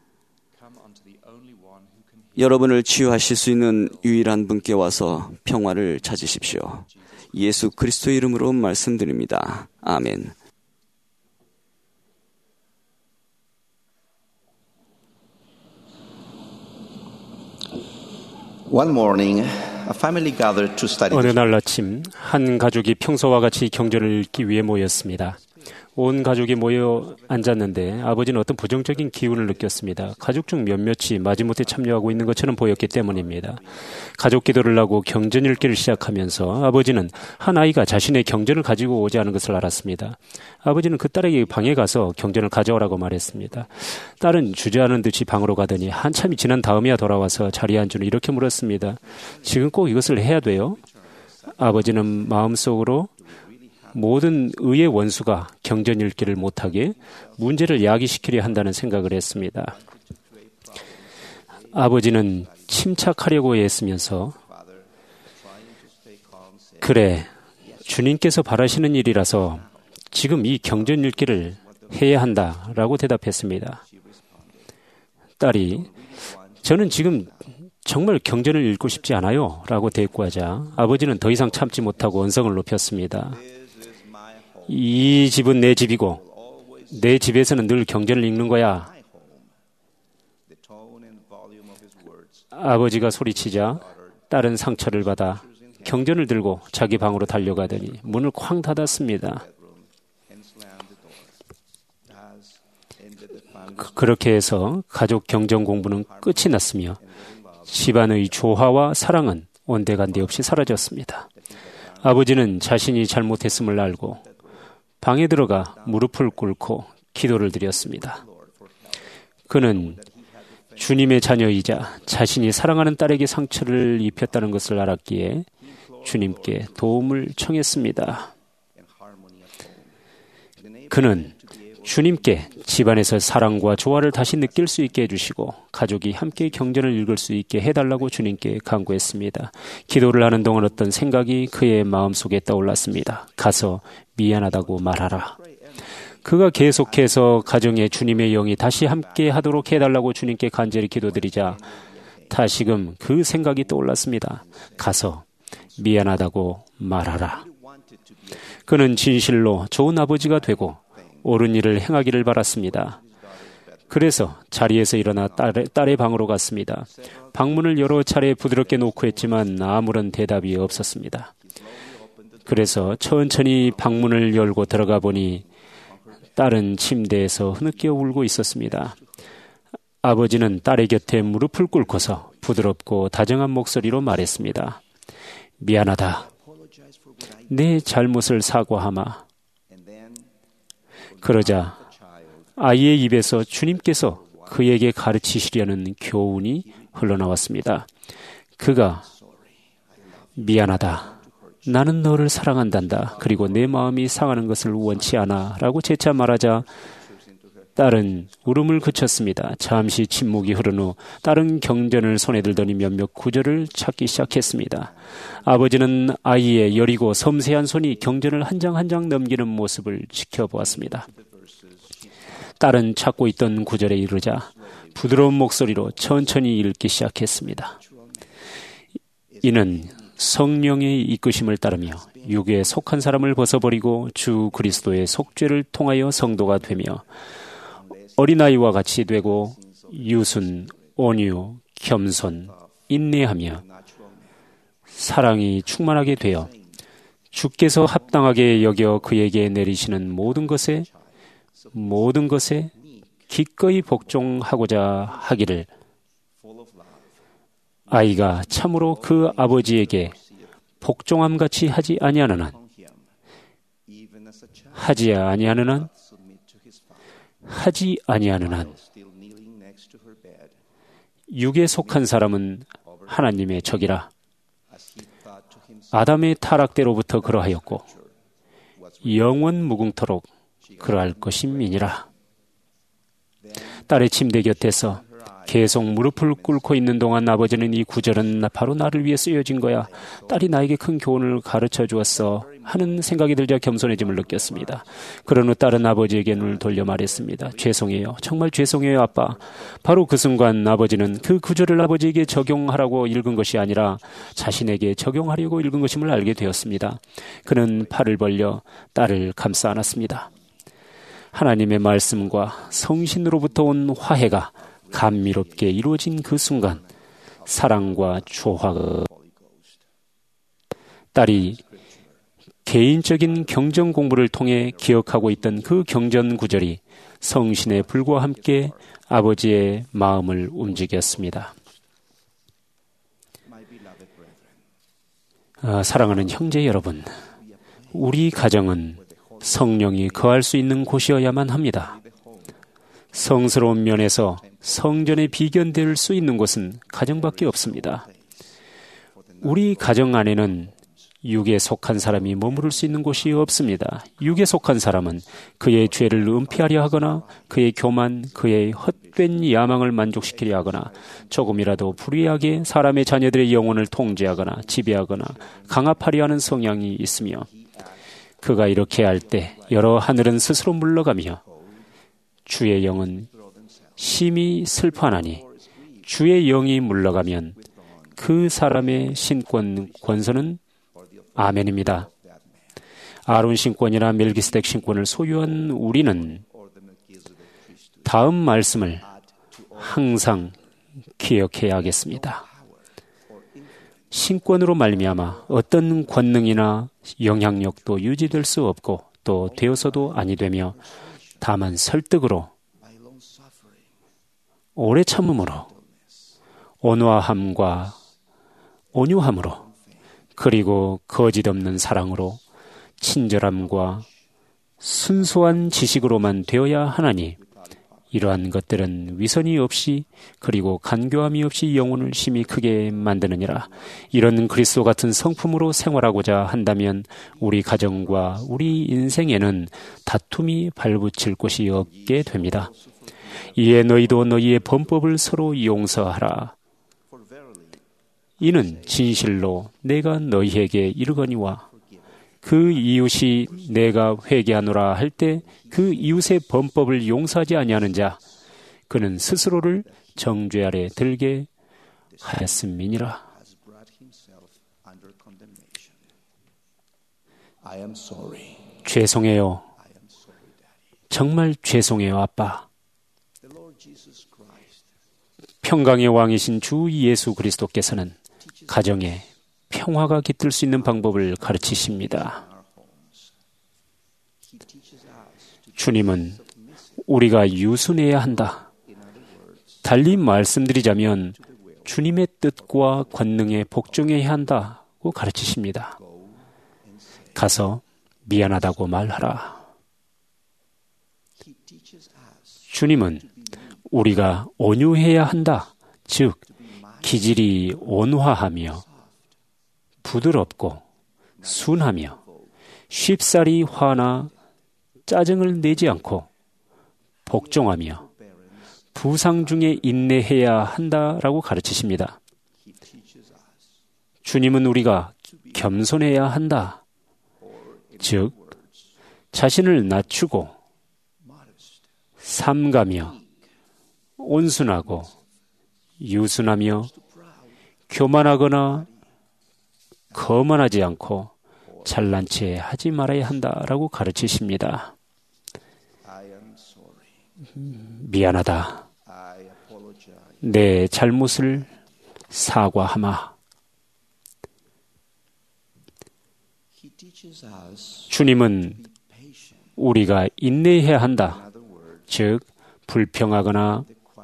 여러분을 치유하실 수 있는 유일한 분께 와서 평화를 찾으십시오. 예수 그리스도의 이름으로 말씀드립니다. 아멘. One morning, a family gathered to study. 어느 날 아침 한 가족이 평소와 같이 경전을 읽기 위해 모였습니다. 온 가족이 모여 앉았는데 아버지는 어떤 부정적인 기운을 느꼈습니다. 가족 중 몇몇이 마지못해 참여하고 있는 것처럼 보였기 때문입니다. 가족 기도를 하고 경전 읽기를 시작하면서 아버지는 한 아이가 자신의 경전을 가지고 오지 않은 것을 알았습니다. 아버지는 그 딸에게 방에 가서 경전을 가져오라고 말했습니다. 딸은 주저하는 듯이 방으로 가더니 한참이 지난 다음에야 돌아와서 자리에 앉은 후 이렇게 물었습니다. 지금 꼭 이것을 해야 돼요? 아버지는 마음속으로 모든 의의 원수가 경전 읽기를 못하게 문제를 야기시키려 한다는 생각을 했습니다. 아버지는 침착하려고 애쓰면서 그래, 주님께서 바라시는 일이라서 지금 이 경전 읽기를 해야 한다라고 대답했습니다. 딸이 저는 지금 정말 경전을 읽고 싶지 않아요 라고 대꾸하자 아버지는 더 이상 참지 못하고 언성을 높였습니다. 이 집은 내 집이고 내 집에서는 늘 경전을 읽는 거야. 아버지가 소리치자 딸은 상처를 받아 경전을 들고 자기 방으로 달려가더니 문을 쾅 닫았습니다. 그렇게 해서 가족 경전 공부는 끝이 났으며 집안의 조화와 사랑은 온데간데 없이 사라졌습니다. 아버지는 자신이 잘못했음을 알고 방에 들어가 무릎을 꿇고 기도를 드렸습니다. 그는 주님의 자녀이자 자신이 사랑하는 딸에게 상처를 입혔다는 것을 알았기에 주님께 도움을 청했습니다. 그는 주님께 집안에서 사랑과 조화를 다시 느낄 수 있게 해주시고 가족이 함께 경전을 읽을 수 있게 해달라고 주님께 간구했습니다. 기도를 하는 동안 어떤 생각이 그의 마음속에 떠올랐습니다. 가서 미안하다고 말하라. 그가 계속해서 가정에 주님의 영이 다시 함께 하도록 해달라고 주님께 간절히 기도드리자 다시금 그 생각이 떠올랐습니다. 가서 미안하다고 말하라. 그는 진실로 좋은 아버지가 되고 옳은 일을 행하기를 바랐습니다. 그래서 자리에서 일어나 딸의 방으로 갔습니다. 방문을 여러 차례 부드럽게 놓고 했지만 아무런 대답이 없었습니다. 그래서 천천히 방문을 열고 들어가 보니 딸은 침대에서 흐느껴 울고 있었습니다. 아버지는 딸의 곁에 무릎을 꿇고서 부드럽고 다정한 목소리로 말했습니다. 미안하다. 내 잘못을 사과하마. 그러자 아이의 입에서 주님께서 그에게 가르치시려는 교훈이 흘러나왔습니다. 그가 미안하다. 나는 너를 사랑한단다. 그리고 내 마음이 상하는 것을 원치 않아. 라고 재차 말하자 딸은 울음을 그쳤습니다. 잠시 침묵이 흐른 후 딸은 경전을 손에 들더니 몇몇 구절을 찾기 시작했습니다. 아버지는 아이의 여리고 섬세한 손이 경전을 한 장 한 장 넘기는 모습을 지켜보았습니다. 딸은 찾고 있던 구절에 이르자 부드러운 목소리로 천천히 읽기 시작했습니다. 이는 성령의 이끄심을 따르며 육에 속한 사람을 벗어버리고 주 그리스도의 속죄를 통하여 성도가 되며 어린아이와 같이 되고 유순, 온유, 겸손, 인내하며 사랑이 충만하게 되어 주께서 합당하게 여겨 그에게 내리시는 모든 것에 기꺼이 복종하고자 하기를 아이가 참으로 그 아버지에게 복종함같이 하지 아니하는 한 육에 속한 사람은 하나님의 적이라. 아담의 타락대로부터 그러하였고 영원 무궁토록 그러할 것임이니라. 딸의 침대 곁에서 계속 무릎을 꿇고 있는 동안 아버지는 이 구절은 바로 나를 위해 쓰여진 거야. 딸이 나에게 큰 교훈을 가르쳐 주었어 하는 생각이 들자 겸손해짐을 느꼈습니다. 그런 후 딸은 아버지에게 눈을 돌려 말했습니다. 죄송해요. 정말 죄송해요, 아빠. 바로 그 순간 아버지는 그 구절을 아버지에게 적용하라고 읽은 것이 아니라 자신에게 적용하려고 읽은 것임을 알게 되었습니다. 그는 팔을 벌려 딸을 감싸 안았습니다. 하나님의 말씀과 성신으로부터 온 화해가 감미롭게 이루어진 그 순간 사랑과 조화가 딸이 개인적인 경전 공부를 통해 기억하고 있던 그 경전 구절이 성신의 불과 함께 아버지의 마음을 움직였습니다. 사랑하는 형제 여러분, 우리 가정은 성령이 거할 수 있는 곳이어야만 합니다. 성스러운 면에서 성전에 비견될 수 있는 곳은 가정밖에 없습니다. 우리 가정 안에는 육에 속한 사람이 머무를 수 있는 곳이 없습니다. 육에 속한 사람은 그의 죄를 은폐하려 하거나 그의 교만, 그의 헛된 야망을 만족시키려 하거나 조금이라도 불의하게 사람의 자녀들의 영혼을 통제하거나 지배하거나 강압하려 하는 성향이 있으며 그가 이렇게 할 때 여러 하늘은 스스로 물러가며 주의 영은 심히 슬퍼하나니 주의 영이 물러가면 그 사람의 신권 권선은 아멘입니다. 아론 신권이나 멜기스덱 신권을 소유한 우리는 다음 말씀을 항상 기억해야 하겠습니다. 신권으로 말미암아 어떤 권능이나 영향력도 유지될 수 없고 또 되어서도 아니 되며 다만 설득으로 오래 참음으로 온화함과 온유함으로 그리고 거짓 없는 사랑으로 친절함과 순수한 지식으로만 되어야 하나니 이러한 것들은 위선이 없이 그리고 간교함이 없이 영혼을 심히 크게 만드느니라. 이런 그리스도 같은 성품으로 생활하고자 한다면 우리 가정과 우리 인생에는 다툼이 발붙일 곳이 없게 됩니다. 이에 너희도 너희의 범법을 서로 용서하라. 이는 진실로 내가 너희에게 이르거니와 그 이웃이 내가 회개하노라 할 때 그 이웃의 범법을 용서하지 아니하는 자 그는 스스로를 정죄 아래 들게 하였음이니라. 죄송해요. 정말 죄송해요, 아빠. 평강의 왕이신 주 예수 그리스도께서는 가정에 평화가 깃들 수 있는 방법을 가르치십니다. 주님은 우리가 유순해야 한다. 달리 말씀드리자면 주님의 뜻과 권능에 복종해야 한다고 가르치십니다. 가서 미안하다고 말하라. 주님은 우리가 온유해야 한다. 즉, 기질이 온화하며 부드럽고 순하며 쉽사리 화나 짜증을 내지 않고 복종하며 부상 중에 인내해야 한다라고 가르치십니다. 주님은 우리가 겸손해야 한다. 즉, 자신을 낮추고 삼가며 온순하고 유순하며 교만하거나 거만하지 않고 잘난 체 하지 말아야 한다라고 가르치십니다. 미안하다. 내 잘못을 사과하마. 주님은 우리가 인내해야 한다. 즉, 불평하거나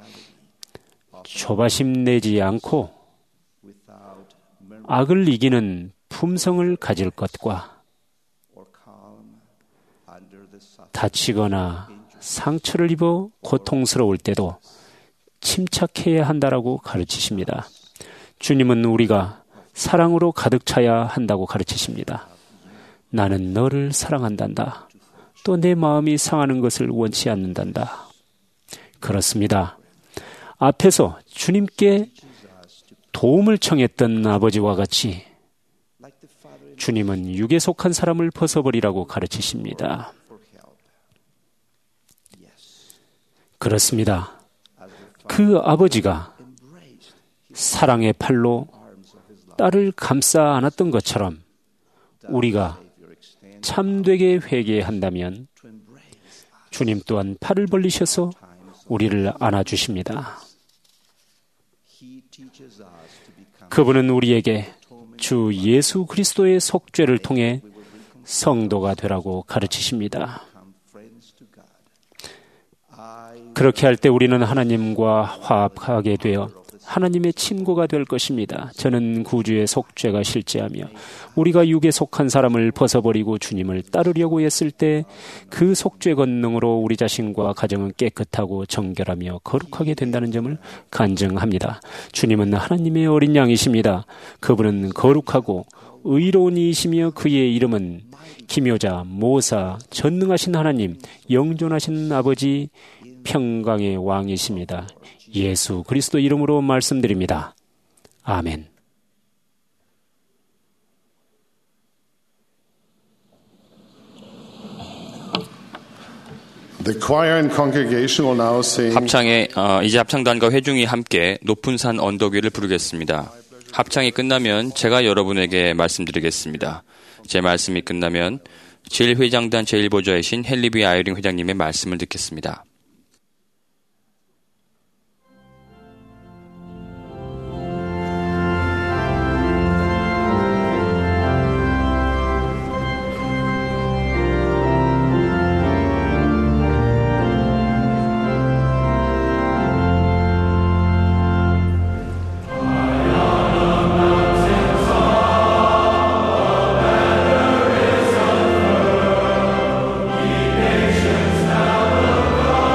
조바심 내지 않고 악을 이기는 품성을 가질 것과 다치거나 상처를 입어 고통스러울 때도 침착해야 한다라고 가르치십니다. 주님은 우리가 사랑으로 가득 차야 한다고 가르치십니다. 나는 너를 사랑한단다. 또 내 마음이 상하는 것을 원치 않는단다. 그렇습니다. 앞에서 주님께 도움을 청했던 아버지와 같이 주님은 육에 속한 사람을 벗어버리라고 가르치십니다. 그렇습니다. 그 아버지가 사랑의 팔로 딸을 감싸 안았던 것처럼 우리가 참되게 회개한다면 주님 또한 팔을 벌리셔서 우리를 안아주십니다. 그분은 우리에게 주 예수 그리스도의 속죄를 통해 성도가 되라고 가르치십니다. 그렇게 할 때 우리는 하나님과 화합하게 되어 하나님의 친구가 될 것입니다. 저는 구주의 속죄가 실제하며 우리가 육에 속한 사람을 벗어버리고 주님을 따르려고 했을 때 그 속죄 권능으로 우리 자신과 가정은 깨끗하고 정결하며 거룩하게 된다는 점을 간증합니다. 주님은 하나님의 어린 양이십니다. 그분은 거룩하고 의로운 이이시며 그의 이름은 기묘자, 모사, 전능하신 하나님, 영존하신 아버지, 평강의 왕이십니다. 예수 그리스도 이름으로 말씀드립니다. 아멘. The choir and congregation will now sing. 이제 합창단과 회중이 함께 높은 산 언덕 위를 부르겠습니다. 합창이 끝나면 제가 여러분에게 말씀드리겠습니다. 제 말씀이 끝나면 제1회장단 제1보좌이신 헨리 아이링 회장님의 말씀을 듣겠습니다. Nations now look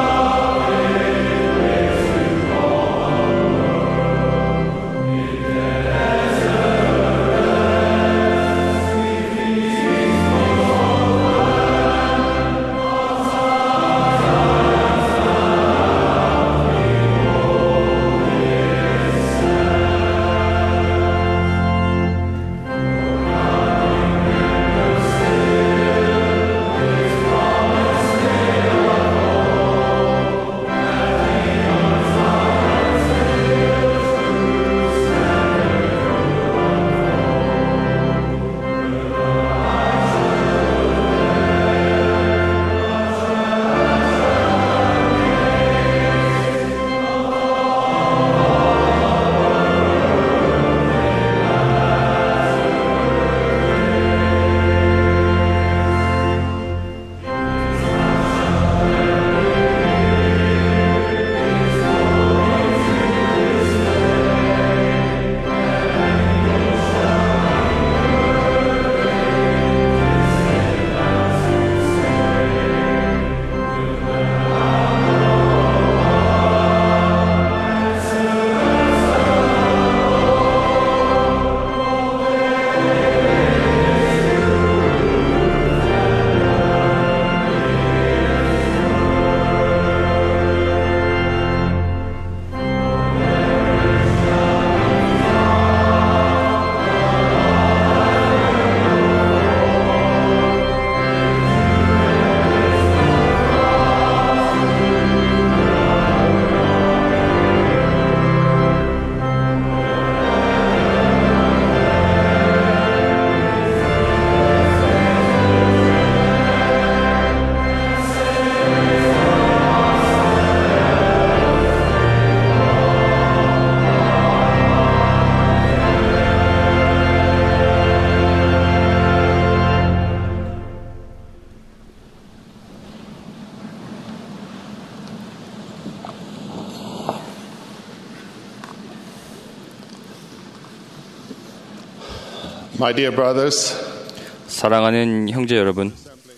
My dear brothers, 사랑하는 형제 여러분,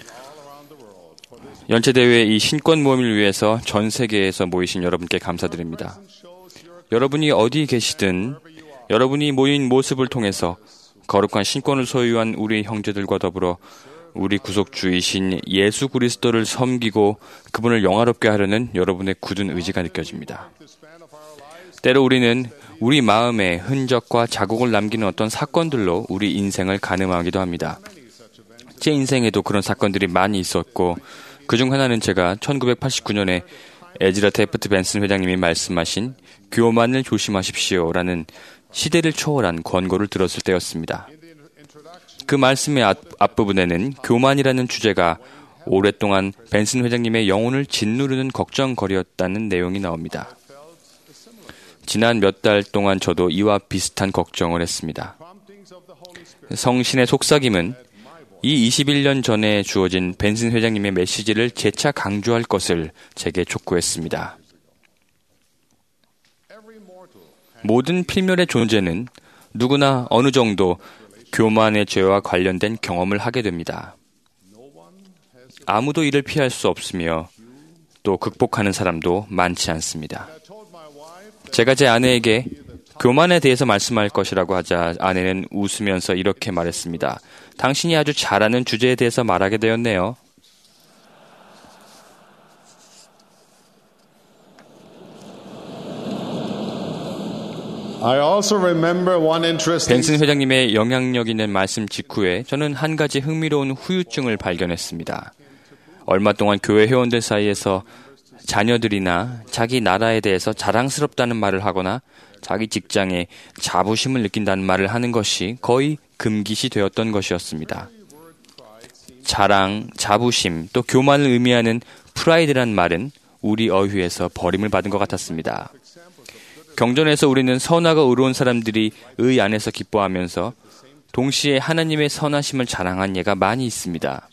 연체대회 이 신권 모임을 위해서 전 세계에서 모이신 여러분께 감사드립니다. 여러분이 어디 계시든 여러분이 모인 모습을 통해서 거룩한 신권을 소유한 우리 형제들과 더불어 우리 구속주이신 예수 그리스도를 섬기고 그분을 영화롭게 하려는 여러분의 굳은 의지가 느껴집니다. 때로 우리는 우리 마음에 흔적과 자국을 남기는 어떤 사건들로 우리 인생을 가늠하기도 합니다. 제 인생에도 그런 사건들이 많이 있었고 그중 하나는 제가 1989년에 에즈라 테프트 벤슨 회장님이 말씀하신 교만을 조심하십시오라는 시대를 초월한 권고를 들었을 때였습니다. 그 말씀의 앞부분에는 교만이라는 주제가 오랫동안 벤슨 회장님의 영혼을 짓누르는 걱정거리였다는 내용이 나옵니다. 지난 몇 달 동안 저도 이와 비슷한 걱정을 했습니다. 성신의 속삭임은 이 21년 전에 주어진 벤슨 회장님의 메시지를 재차 강조할 것을 제게 촉구했습니다. 모든 필멸의 존재는 누구나 어느 정도 교만의 죄와 관련된 경험을 하게 됩니다. 아무도 이를 피할 수 없으며 또 극복하는 사람도 많지 않습니다. 제가 제 아내에게 교만에 대해서 말씀할 것이라고 하자 아내는 웃으면서 이렇게 말했습니다. 당신이 아주 잘 아는 주제에 대해서 말하게 되었네요. 벤슨 회장님의 영향력 있는 말씀 직후에 저는 한 가지 흥미로운 후유증을 발견했습니다. 얼마 동안 교회 회원들 사이에서 자녀들이나 자기 나라에 대해서 자랑스럽다는 말을 하거나 자기 직장에 자부심을 느낀다는 말을 하는 것이 거의 금기시 되었던 것이었습니다. 자랑, 자부심, 또 교만을 의미하는 프라이드란 말은 우리 어휘에서 버림을 받은 것 같았습니다. 경전에서 우리는 선하고 의로운 사람들이 의 안에서 기뻐하면서 동시에 하나님의 선하심을 자랑한 예가 많이 있습니다.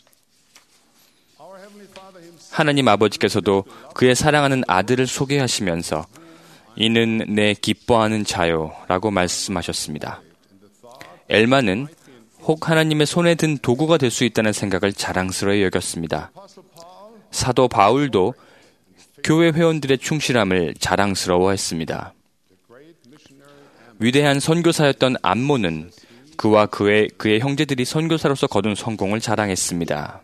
하나님 아버지께서도 그의 사랑하는 아들을 소개하시면서 이는 내 기뻐하는 자요 라고 말씀하셨습니다. 엘마는 혹 하나님의 손에 든 도구가 될 수 있다는 생각을 자랑스러이 여겼습니다. 사도 바울도 교회 회원들의 충실함을 자랑스러워했습니다. 위대한 선교사였던 암몬은 그와 그의 형제들이 선교사로서 거둔 성공을 자랑했습니다.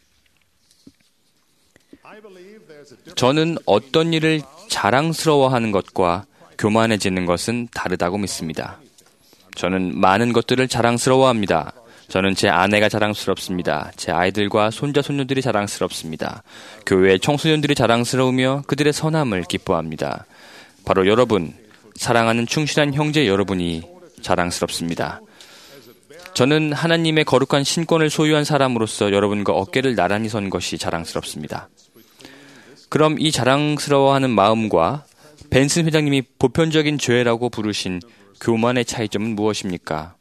저는 어떤 일을 자랑스러워하는 것과 교만해지는 것은 다르다고 믿습니다. 저는 많은 것들을 자랑스러워합니다. 저는 제 아내가 자랑스럽습니다. 제 아이들과 손자, 손녀들이 자랑스럽습니다. 교회의 청소년들이 자랑스러우며 그들의 선함을 기뻐합니다. 바로 여러분, 사랑하는 충실한 형제 여러분이 자랑스럽습니다. 저는 하나님의 거룩한 신권을 소유한 사람으로서 여러분과 어깨를 나란히 선 것이 자랑스럽습니다. 그럼 이 자랑스러워하는 마음과 벤슨 회장님이 보편적인 죄라고 부르신 교만의 차이점은 무엇입니까?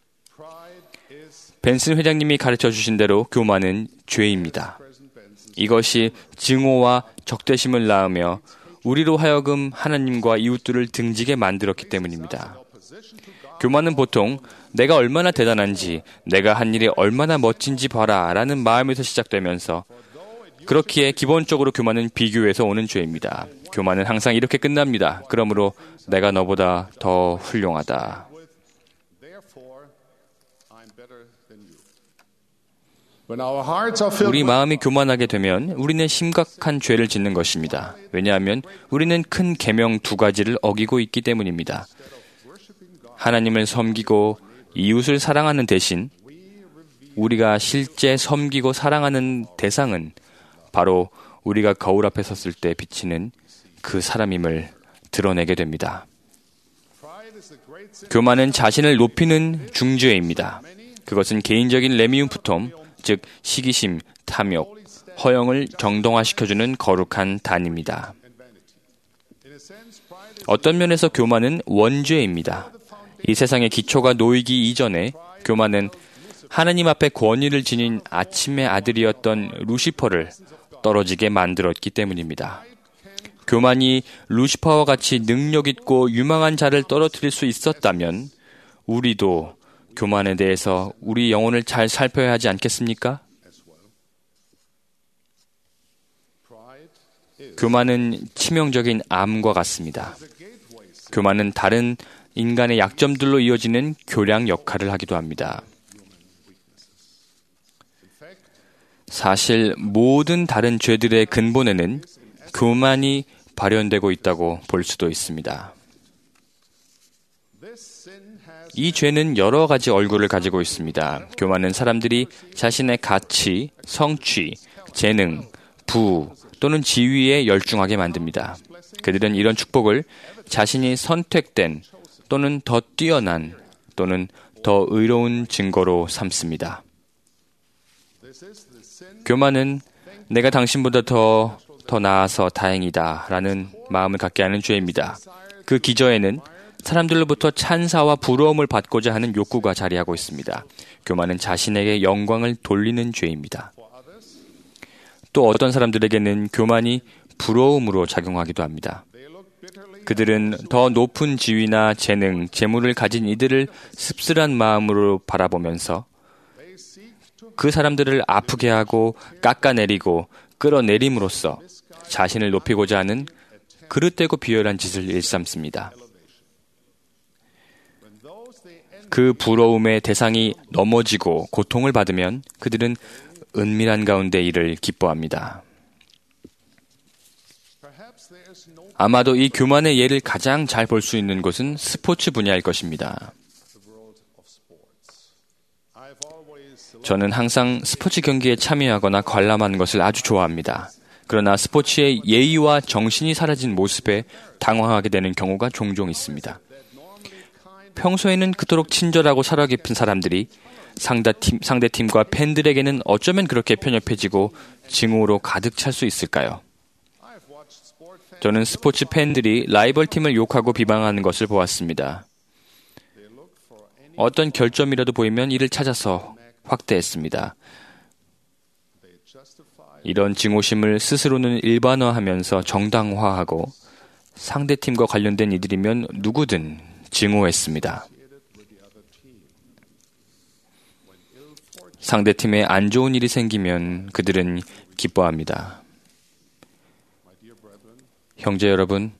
벤슨 회장님이 가르쳐 주신 대로 교만은 죄입니다. 이것이 증오와 적대심을 낳으며 우리로 하여금 하나님과 이웃들을 등지게 만들었기 때문입니다. 교만은 보통 내가 얼마나 대단한지, 내가 한 일이 얼마나 멋진지 봐라 라는 마음에서 시작되면서 그렇기에 기본적으로 교만은 비교에서 오는 죄입니다. 교만은 항상 이렇게 끝납니다. 그러므로 내가 너보다 더 훌륭하다. 우리 마음이 교만하게 되면 우리는 심각한 죄를 짓는 것입니다. 왜냐하면 우리는 큰 계명 2가지를 어기고 있기 때문입니다. 하나님을 섬기고 이웃을 사랑하는 대신 우리가 실제 섬기고 사랑하는 대상은 바로 우리가 거울 앞에 섰을 때 비치는 그 사람임을 드러내게 됩니다. 교만은 자신을 높이는 중죄입니다. 그것은 개인적인 레미움푸톰, 즉 시기심, 탐욕, 허영을 정당화시켜주는 거룩한 단입니다. 어떤 면에서 교만은 원죄입니다. 이 세상의 기초가 놓이기 이전에 교만은 하나님 앞에 권위를 지닌 아침의 아들이었던 루시퍼를 떨어지게 만들었기 때문입니다. 교만이 루시퍼와 같이 능력 있고 유망한 자를 떨어뜨릴 수 있었다면 우리도 교만에 대해서 우리 영혼을 잘 살펴야 하지 않겠습니까? 교만은 치명적인 암과 같습니다. 교만은 다른 인간의 약점들로 이어지는 교량 역할을 하기도 합니다. 사실 모든 다른 죄들의 근본에는 교만이 발현되고 있다고 볼 수도 있습니다. 이 죄는 여러 가지 얼굴을 가지고 있습니다. 교만은 사람들이 자신의 가치, 성취, 재능, 부 또는 지위에 열중하게 만듭니다. 그들은 이런 축복을 자신이 선택된 또는 더 뛰어난 또는 더 의로운 증거로 삼습니다. 교만은 내가 당신보다 더 나아서 다행이다 라는 마음을 갖게 하는 죄입니다. 그 기저에는 사람들로부터 찬사와 부러움을 받고자 하는 욕구가 자리하고 있습니다. 교만은 자신에게 영광을 돌리는 죄입니다. 또 어떤 사람들에게는 교만이 부러움으로 작용하기도 합니다. 그들은 더 높은 지위나 재능, 재물을 가진 이들을 씁쓸한 마음으로 바라보면서 그 사람들을 아프게 하고 깎아내리고 끌어내림으로써 자신을 높이고자 하는 그릇되고 비열한 짓을 일삼습니다. 그 부러움의 대상이 넘어지고 고통을 받으면 그들은 은밀한 가운데 이를 기뻐합니다. 아마도 이 교만의 예를 가장 잘 볼 수 있는 곳은 스포츠 분야일 것입니다. 저는 항상 스포츠 경기에 참여하거나 관람하는 것을 아주 좋아합니다. 그러나 스포츠의 예의와 정신이 사라진 모습에 당황하게 되는 경우가 종종 있습니다. 평소에는 그토록 친절하고 살아 깊은 사람들이 상대팀과 팬들에게는 어쩌면 그렇게 편협해지고 증오로 가득 찰 수 있을까요? 저는 스포츠 팬들이 라이벌 팀을 욕하고 비방하는 것을 보았습니다. 어떤 결점이라도 보이면 이를 찾아서 확대했습니다. 이런 증오심을 스스로는 일반화하면서 정당화하고 상대팀과 관련된 이들이면 누구든 증오했습니다. 상대팀에 안 좋은 일이 생기면 그들은 기뻐합니다. 형제 여러분,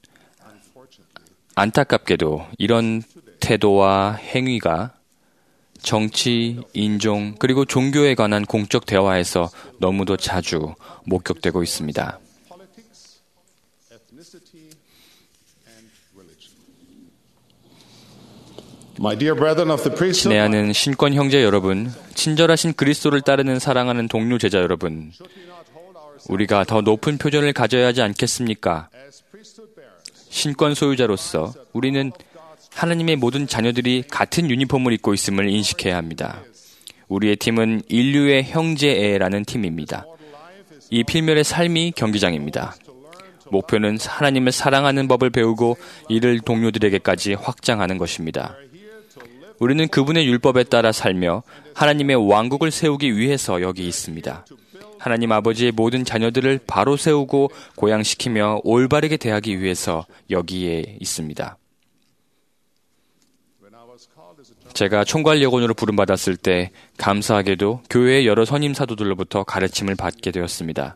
안타깝게도 이런 태도와 행위가 정치, 인종, 그리고 종교에 관한 공적 대화에서 너무도 자주 목격되고 있습니다. 친애하는 신권 형제 여러분, 친절하신 그리스도를 따르는 사랑하는 동료 제자 여러분, 우리가 더 높은 표준을 가져야 하지 않겠습니까? 신권 소유자로서 우리는 하나님의 모든 자녀들이 같은 유니폼을 입고 있음을 인식해야 합니다. 우리의 팀은 인류의 형제애라는 팀입니다. 이 필멸의 삶이 경기장입니다. 목표는 하나님을 사랑하는 법을 배우고 이를 동료들에게까지 확장하는 것입니다. 우리는 그분의 율법에 따라 살며 하나님의 왕국을 세우기 위해서 여기 있습니다. 하나님 아버지의 모든 자녀들을 바로 세우고 고양시키며 올바르게 대하기 위해서 여기에 있습니다. 제가 총괄여건으로 부름받았을 때 감사하게도 교회의 여러 선임 사도들로부터 가르침을 받게 되었습니다.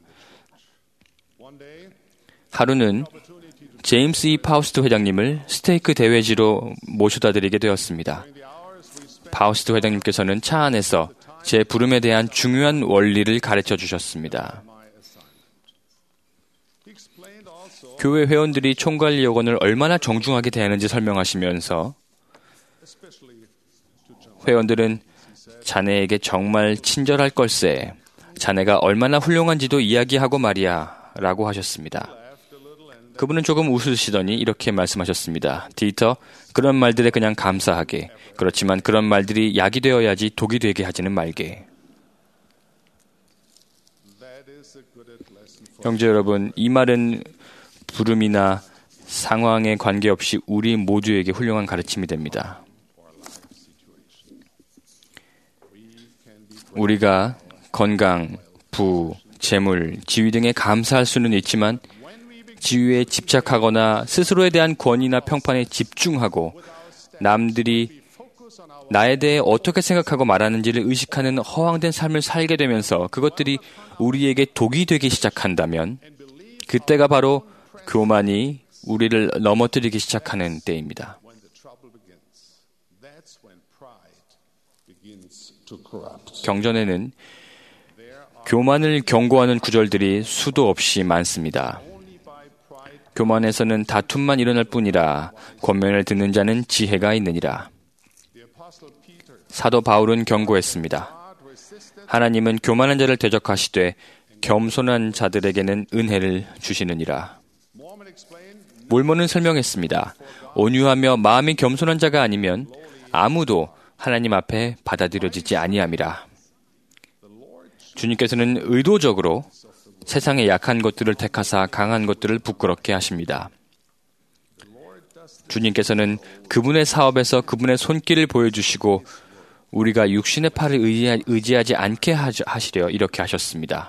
하루는 제임스 E. 파우스트 회장님을 스테이크 대회지로 모셔다 드리게 되었습니다. 파우스트 회장님께서는 차 안에서 제 부름에 대한 중요한 원리를 가르쳐 주셨습니다. 교회 회원들이 총괄여건을 얼마나 정중하게 대하는지 설명하시면서 회원들은 자네에게 정말 친절할 걸세, 자네가 얼마나 훌륭한지도 이야기하고 말이야 라고 하셨습니다. 그분은 조금 웃으시더니 이렇게 말씀하셨습니다. 디터, 그런 말들에 그냥 감사하게. 그렇지만 그런 말들이 약이 되어야지 독이 되게 하지는 말게. 형제 여러분, 이 말은 부름이나 상황에 관계없이 우리 모두에게 훌륭한 가르침이 됩니다. 우리가 건강, 부, 재물, 지위 등에 감사할 수는 있지만 지위에 집착하거나 스스로에 대한 권위나 평판에 집중하고 남들이 나에 대해 어떻게 생각하고 말하는지를 의식하는 허황된 삶을 살게 되면서 그것들이 우리에게 독이 되기 시작한다면 그때가 바로 교만이 우리를 넘어뜨리기 시작하는 때입니다. 경전에는 교만을 경고하는 구절들이 수도 없이 많습니다. 교만에서는 다툼만 일어날 뿐이라 권면을 듣는 자는 지혜가 있느니라. 사도 바울은 경고했습니다. 하나님은 교만한 자를 대적하시되 겸손한 자들에게는 은혜를 주시느니라. 몰몬은 설명했습니다. 온유하며 마음이 겸손한 자가 아니면 아무도 하나님 앞에 받아들여지지 아니함이라. 주님께서는 의도적으로 세상의 약한 것들을 택하사 강한 것들을 부끄럽게 하십니다. 주님께서는 그분의 사업에서 그분의 손길을 보여주시고 우리가 육신의 팔을 의지하지 않게 하시려 이렇게 하셨습니다.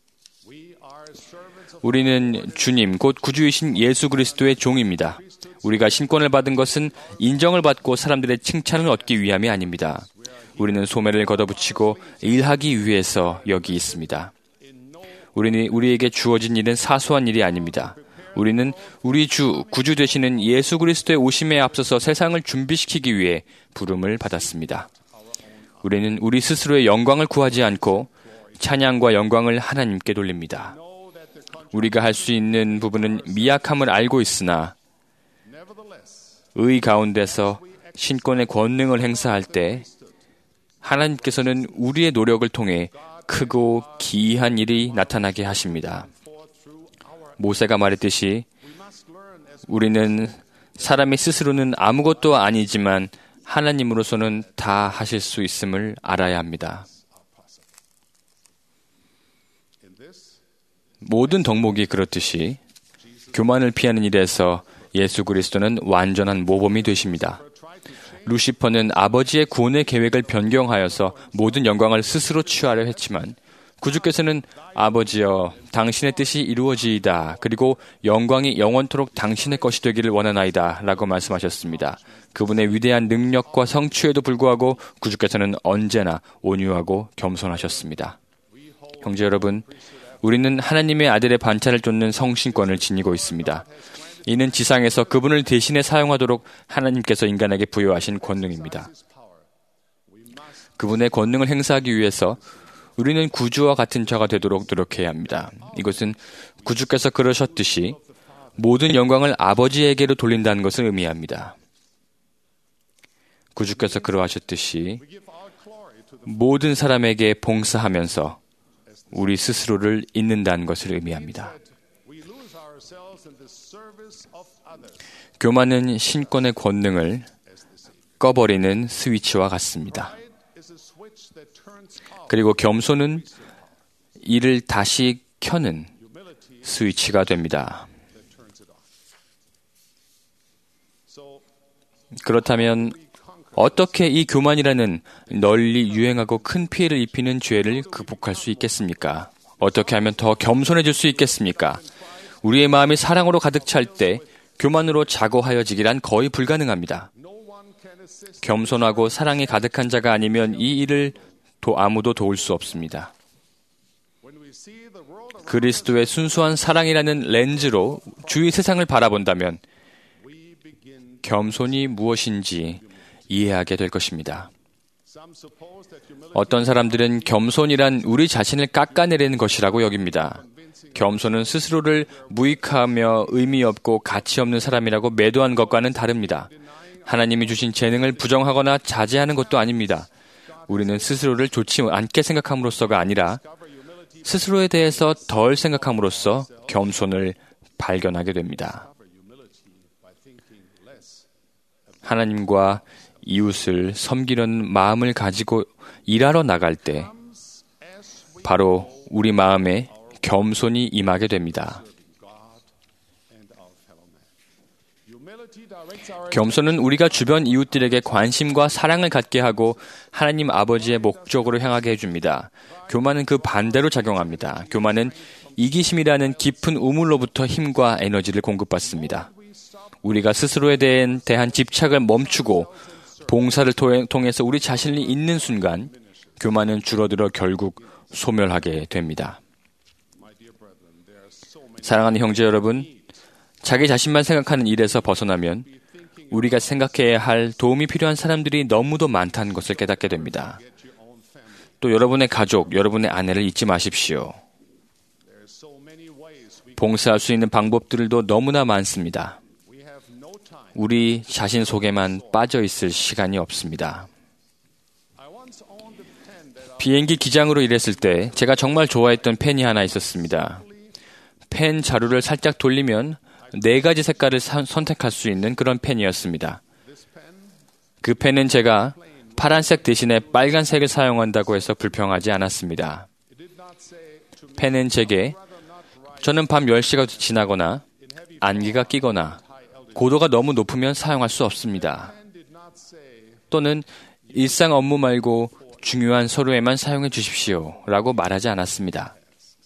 우리는 주님, 곧 구주이신 예수 그리스도의 종입니다. 우리가 신권을 받은 것은 인정을 받고 사람들의 칭찬을 얻기 위함이 아닙니다. 우리는 소매를 걷어붙이고 일하기 위해서 여기 있습니다. 우리에게 주어진 일은 사소한 일이 아닙니다. 우리는 우리 구주 되시는 예수 그리스도의 오심에 앞서서 세상을 준비시키기 위해 부름을 받았습니다. 우리는 우리 스스로의 영광을 구하지 않고 찬양과 영광을 하나님께 돌립니다. 우리가 할 수 있는 부분은 미약함을 알고 있으나 의 가운데서 신권의 권능을 행사할 때 하나님께서는 우리의 노력을 통해 크고 기이한 일이 나타나게 하십니다. 모세가 말했듯이 우리는 사람이 스스로는 아무것도 아니지만 하나님으로서는 다 하실 수 있음을 알아야 합니다. 모든 덕목이 그렇듯이 교만을 피하는 일에서 예수 그리스도는 완전한 모범이 되십니다. 루시퍼는 아버지의 구원의 계획을 변경하여서 모든 영광을 스스로 취하려 했지만 구주께서는 아버지여 당신의 뜻이 이루어지이다. 그리고 영광이 영원토록 당신의 것이 되기를 원하나이다. 라고 말씀하셨습니다. 그분의 위대한 능력과 성취에도 불구하고 구주께서는 언제나 온유하고 겸손하셨습니다. 형제 여러분, 우리는 하나님의 아들의 반차를 쫓는 성신권을 지니고 있습니다. 이는 지상에서 그분을 대신해 사용하도록 하나님께서 인간에게 부여하신 권능입니다. 그분의 권능을 행사하기 위해서 우리는 구주와 같은 자가 되도록 노력해야 합니다. 이것은 구주께서 그러셨듯이 모든 영광을 아버지에게로 돌린다는 것을 의미합니다. 구주께서 그러하셨듯이 모든 사람에게 봉사하면서 우리 스스로를 잊는다는 것을 의미합니다. 교만은 신권의 권능을 꺼버리는 스위치와 같습니다. 그리고 겸손은 이를 다시 켜는 스위치가 됩니다. 그렇다면 어떻게 이 교만이라는 널리 유행하고 큰 피해를 입히는 죄를 극복할 수 있겠습니까? 어떻게 하면 더 겸손해질 수 있겠습니까? 우리의 마음이 사랑으로 가득 찰 때 교만으로 자고하여지기란 거의 불가능합니다. 겸손하고 사랑이 가득한 자가 아니면 이 일을 아무도 도울 수 없습니다. 그리스도의 순수한 사랑이라는 렌즈로 주위 세상을 바라본다면 겸손이 무엇인지 이해하게 될 것입니다. 어떤 사람들은 겸손이란 우리 자신을 깎아내리는 것이라고 여깁니다. 겸손은 스스로를 무익하며 의미 없고 가치 없는 사람이라고 매도한 것과는 다릅니다. 하나님이 주신 재능을 부정하거나 자제하는 것도 아닙니다. 우리는 스스로를 좋지 않게 생각함으로써가 아니라 스스로에 대해서 덜 생각함으로써 겸손을 발견하게 됩니다. 하나님과 이웃을 섬기려는 마음을 가지고 일하러 나갈 때 바로 우리 마음에 겸손이 임하게 됩니다. 겸손은 우리가 주변 이웃들에게 관심과 사랑을 갖게 하고 하나님 아버지의 목적으로 향하게 해줍니다. 교만은 그 반대로 작용합니다. 교만은 이기심이라는 깊은 우물로부터 힘과 에너지를 공급받습니다. 우리가 스스로에 대한 집착을 멈추고 봉사를 통해서 우리 자신이 있는 순간 교만은 줄어들어 결국 소멸하게 됩니다. 사랑하는 형제 여러분, 자기 자신만 생각하는 일에서 벗어나면 우리가 생각해야 할 도움이 필요한 사람들이 너무도 많다는 것을 깨닫게 됩니다. 또 여러분의 가족, 여러분의 아내를 잊지 마십시오. 봉사할 수 있는 방법들도 너무나 많습니다. 우리 자신 속에만 빠져 있을 시간이 없습니다. 비행기 기장으로 일했을 때 제가 정말 좋아했던 펜이 하나 있었습니다. 펜 자루를 살짝 돌리면 4가지 색깔을 선택할 수 있는 그런 펜이었습니다. 그 펜은 제가 파란색 대신에 빨간색을 사용한다고 해서 불평하지 않았습니다. 펜은 제게 저는 밤 10시가 지나거나 안개가 끼거나 고도가 너무 높으면 사용할 수 없습니다. 또는 일상 업무 말고 중요한 서류에만 사용해 주십시오 라고 말하지 않았습니다.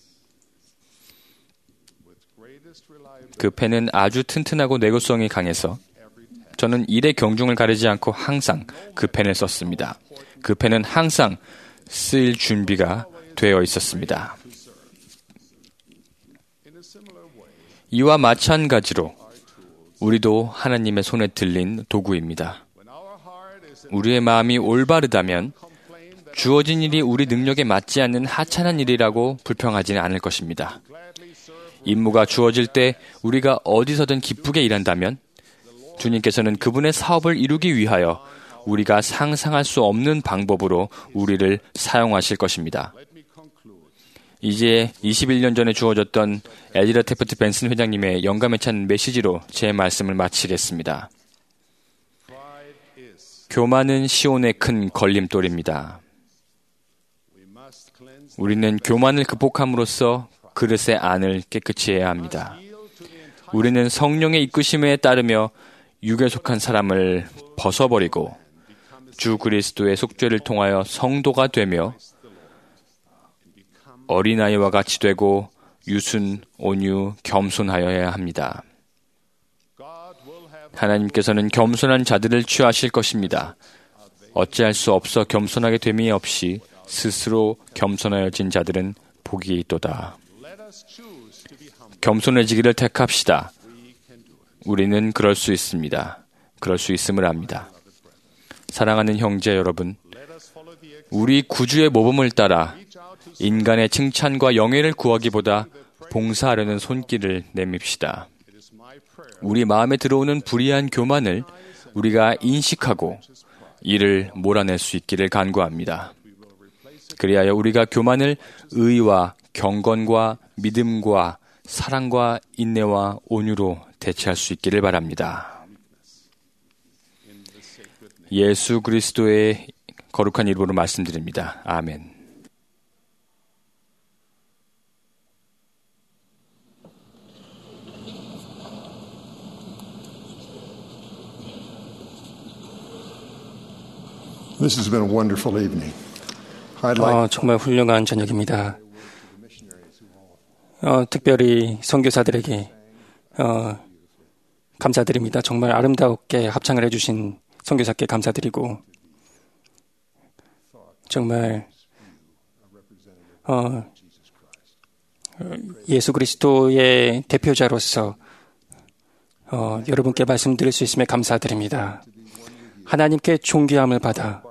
그 펜은 아주 튼튼하고 내구성이 강해서 저는 일의 경중을 가리지 않고 항상 그 펜을 썼습니다. 그 펜은 항상 쓰일 준비가 되어 있었습니다. 이와 마찬가지로 우리도 하나님의 손에 들린 도구입니다. 우리의 마음이 올바르다면 주어진 일이 우리 능력에 맞지 않는 하찮은 일이라고 불평하지는 않을 것입니다. 임무가 주어질 때 우리가 어디서든 기쁘게 일한다면 주님께서는 그분의 사업을 이루기 위하여 우리가 상상할 수 없는 방법으로 우리를 사용하실 것입니다. 이제 21년 전에 주어졌던 에즈라 테프트 벤슨 회장님의 영감에 찬 메시지로 제 말씀을 마치겠습니다. 교만은 시온의 큰 걸림돌입니다. 우리는 교만을 극복함으로써 그릇의 안을 깨끗이 해야 합니다. 우리는 성령의 이끄심에 따르며 육에 속한 사람을 벗어버리고 주 그리스도의 속죄를 통하여 성도가 되며 어린아이와 같이 되고 유순, 온유, 겸손하여야 합니다. 하나님께서는 겸손한 자들을 취하실 것입니다. 어찌할 수 없어 겸손하게 됨이 없이 스스로 겸손하여진 자들은 복이 있도다. 겸손해지기를 택합시다. 우리는 그럴 수 있습니다. 그럴 수 있음을 압니다. 사랑하는 형제 여러분, 우리 구주의 모범을 따라 인간의 칭찬과 영예를 구하기보다 봉사하려는 손길을 내밉시다. 우리 마음에 들어오는 불의한 교만을 우리가 인식하고 이를 몰아낼 수 있기를 간구합니다. 그리하여 우리가 교만을 의와 경건과 믿음과 사랑과 인내와 온유로 대체할 수 있기를 바랍니다. 예수 그리스도의 거룩한 이름으로 말씀드립니다. 아멘. This has been a wonderful evening. 정말 훌륭한 저녁입니다. 특별히 선교사들에게 감사드립니다. 정말 아름답게 합창을 해주신 선교사께 감사드리고 정말 예수 그리스도의 대표자로서 여러분께 말씀드릴 수 있음에 감사드립니다. 하나님께 존귀함을 받아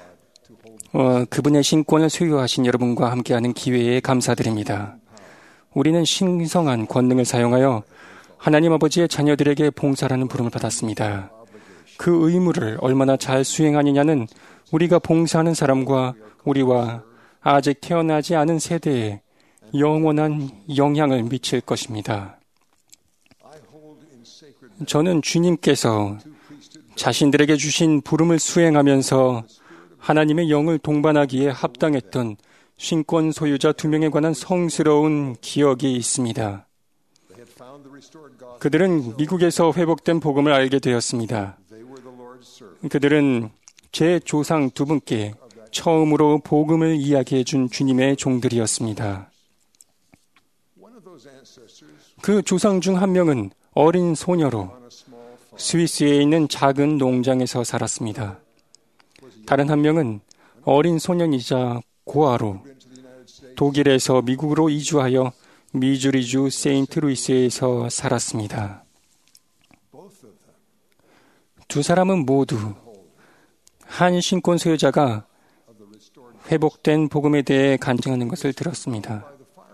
그분의 신권을 소유하신 여러분과 함께하는 기회에 감사드립니다. 우리는 신성한 권능을 사용하여 하나님 아버지의 자녀들에게 봉사라는 부름을 받았습니다. 그 의무를 얼마나 잘 수행하느냐는 우리가 봉사하는 사람과 우리와 아직 태어나지 않은 세대에 영원한 영향을 미칠 것입니다. 저는 주님께서 자신들에게 주신 부름을 수행하면서 하나님의 영을 동반하기에 합당했던 신권 소유자 2명에 관한 성스러운 기억이 있습니다. 그들은 미국에서 회복된 복음을 알게 되었습니다. 그들은 제 조상 2분께 처음으로 복음을 이야기해 준 주님의 종들이었습니다. 그 조상 중 한 명은 어린 소녀로 스위스에 있는 작은 농장에서 살았습니다. 다른 한 명은 어린 소년이자 고아로 독일에서 미국으로 이주하여 미주리주 세인트루이스에서 살았습니다. 두 사람은 모두 한 신권 소유자가 회복된 복음에 대해 간증하는 것을 들었습니다.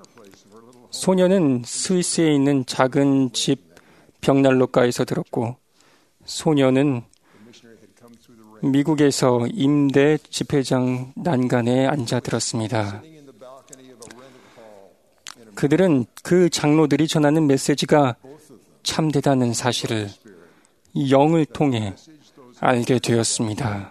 소녀는 스위스에 있는 작은 집 벽난로가에서 들었고, 소녀는 미국에서 임대 집회장 난간에 앉아 들었습니다. 그들은 그 장로들이 전하는 메시지가 참되다는 사실을 영을 통해 알게 되었습니다.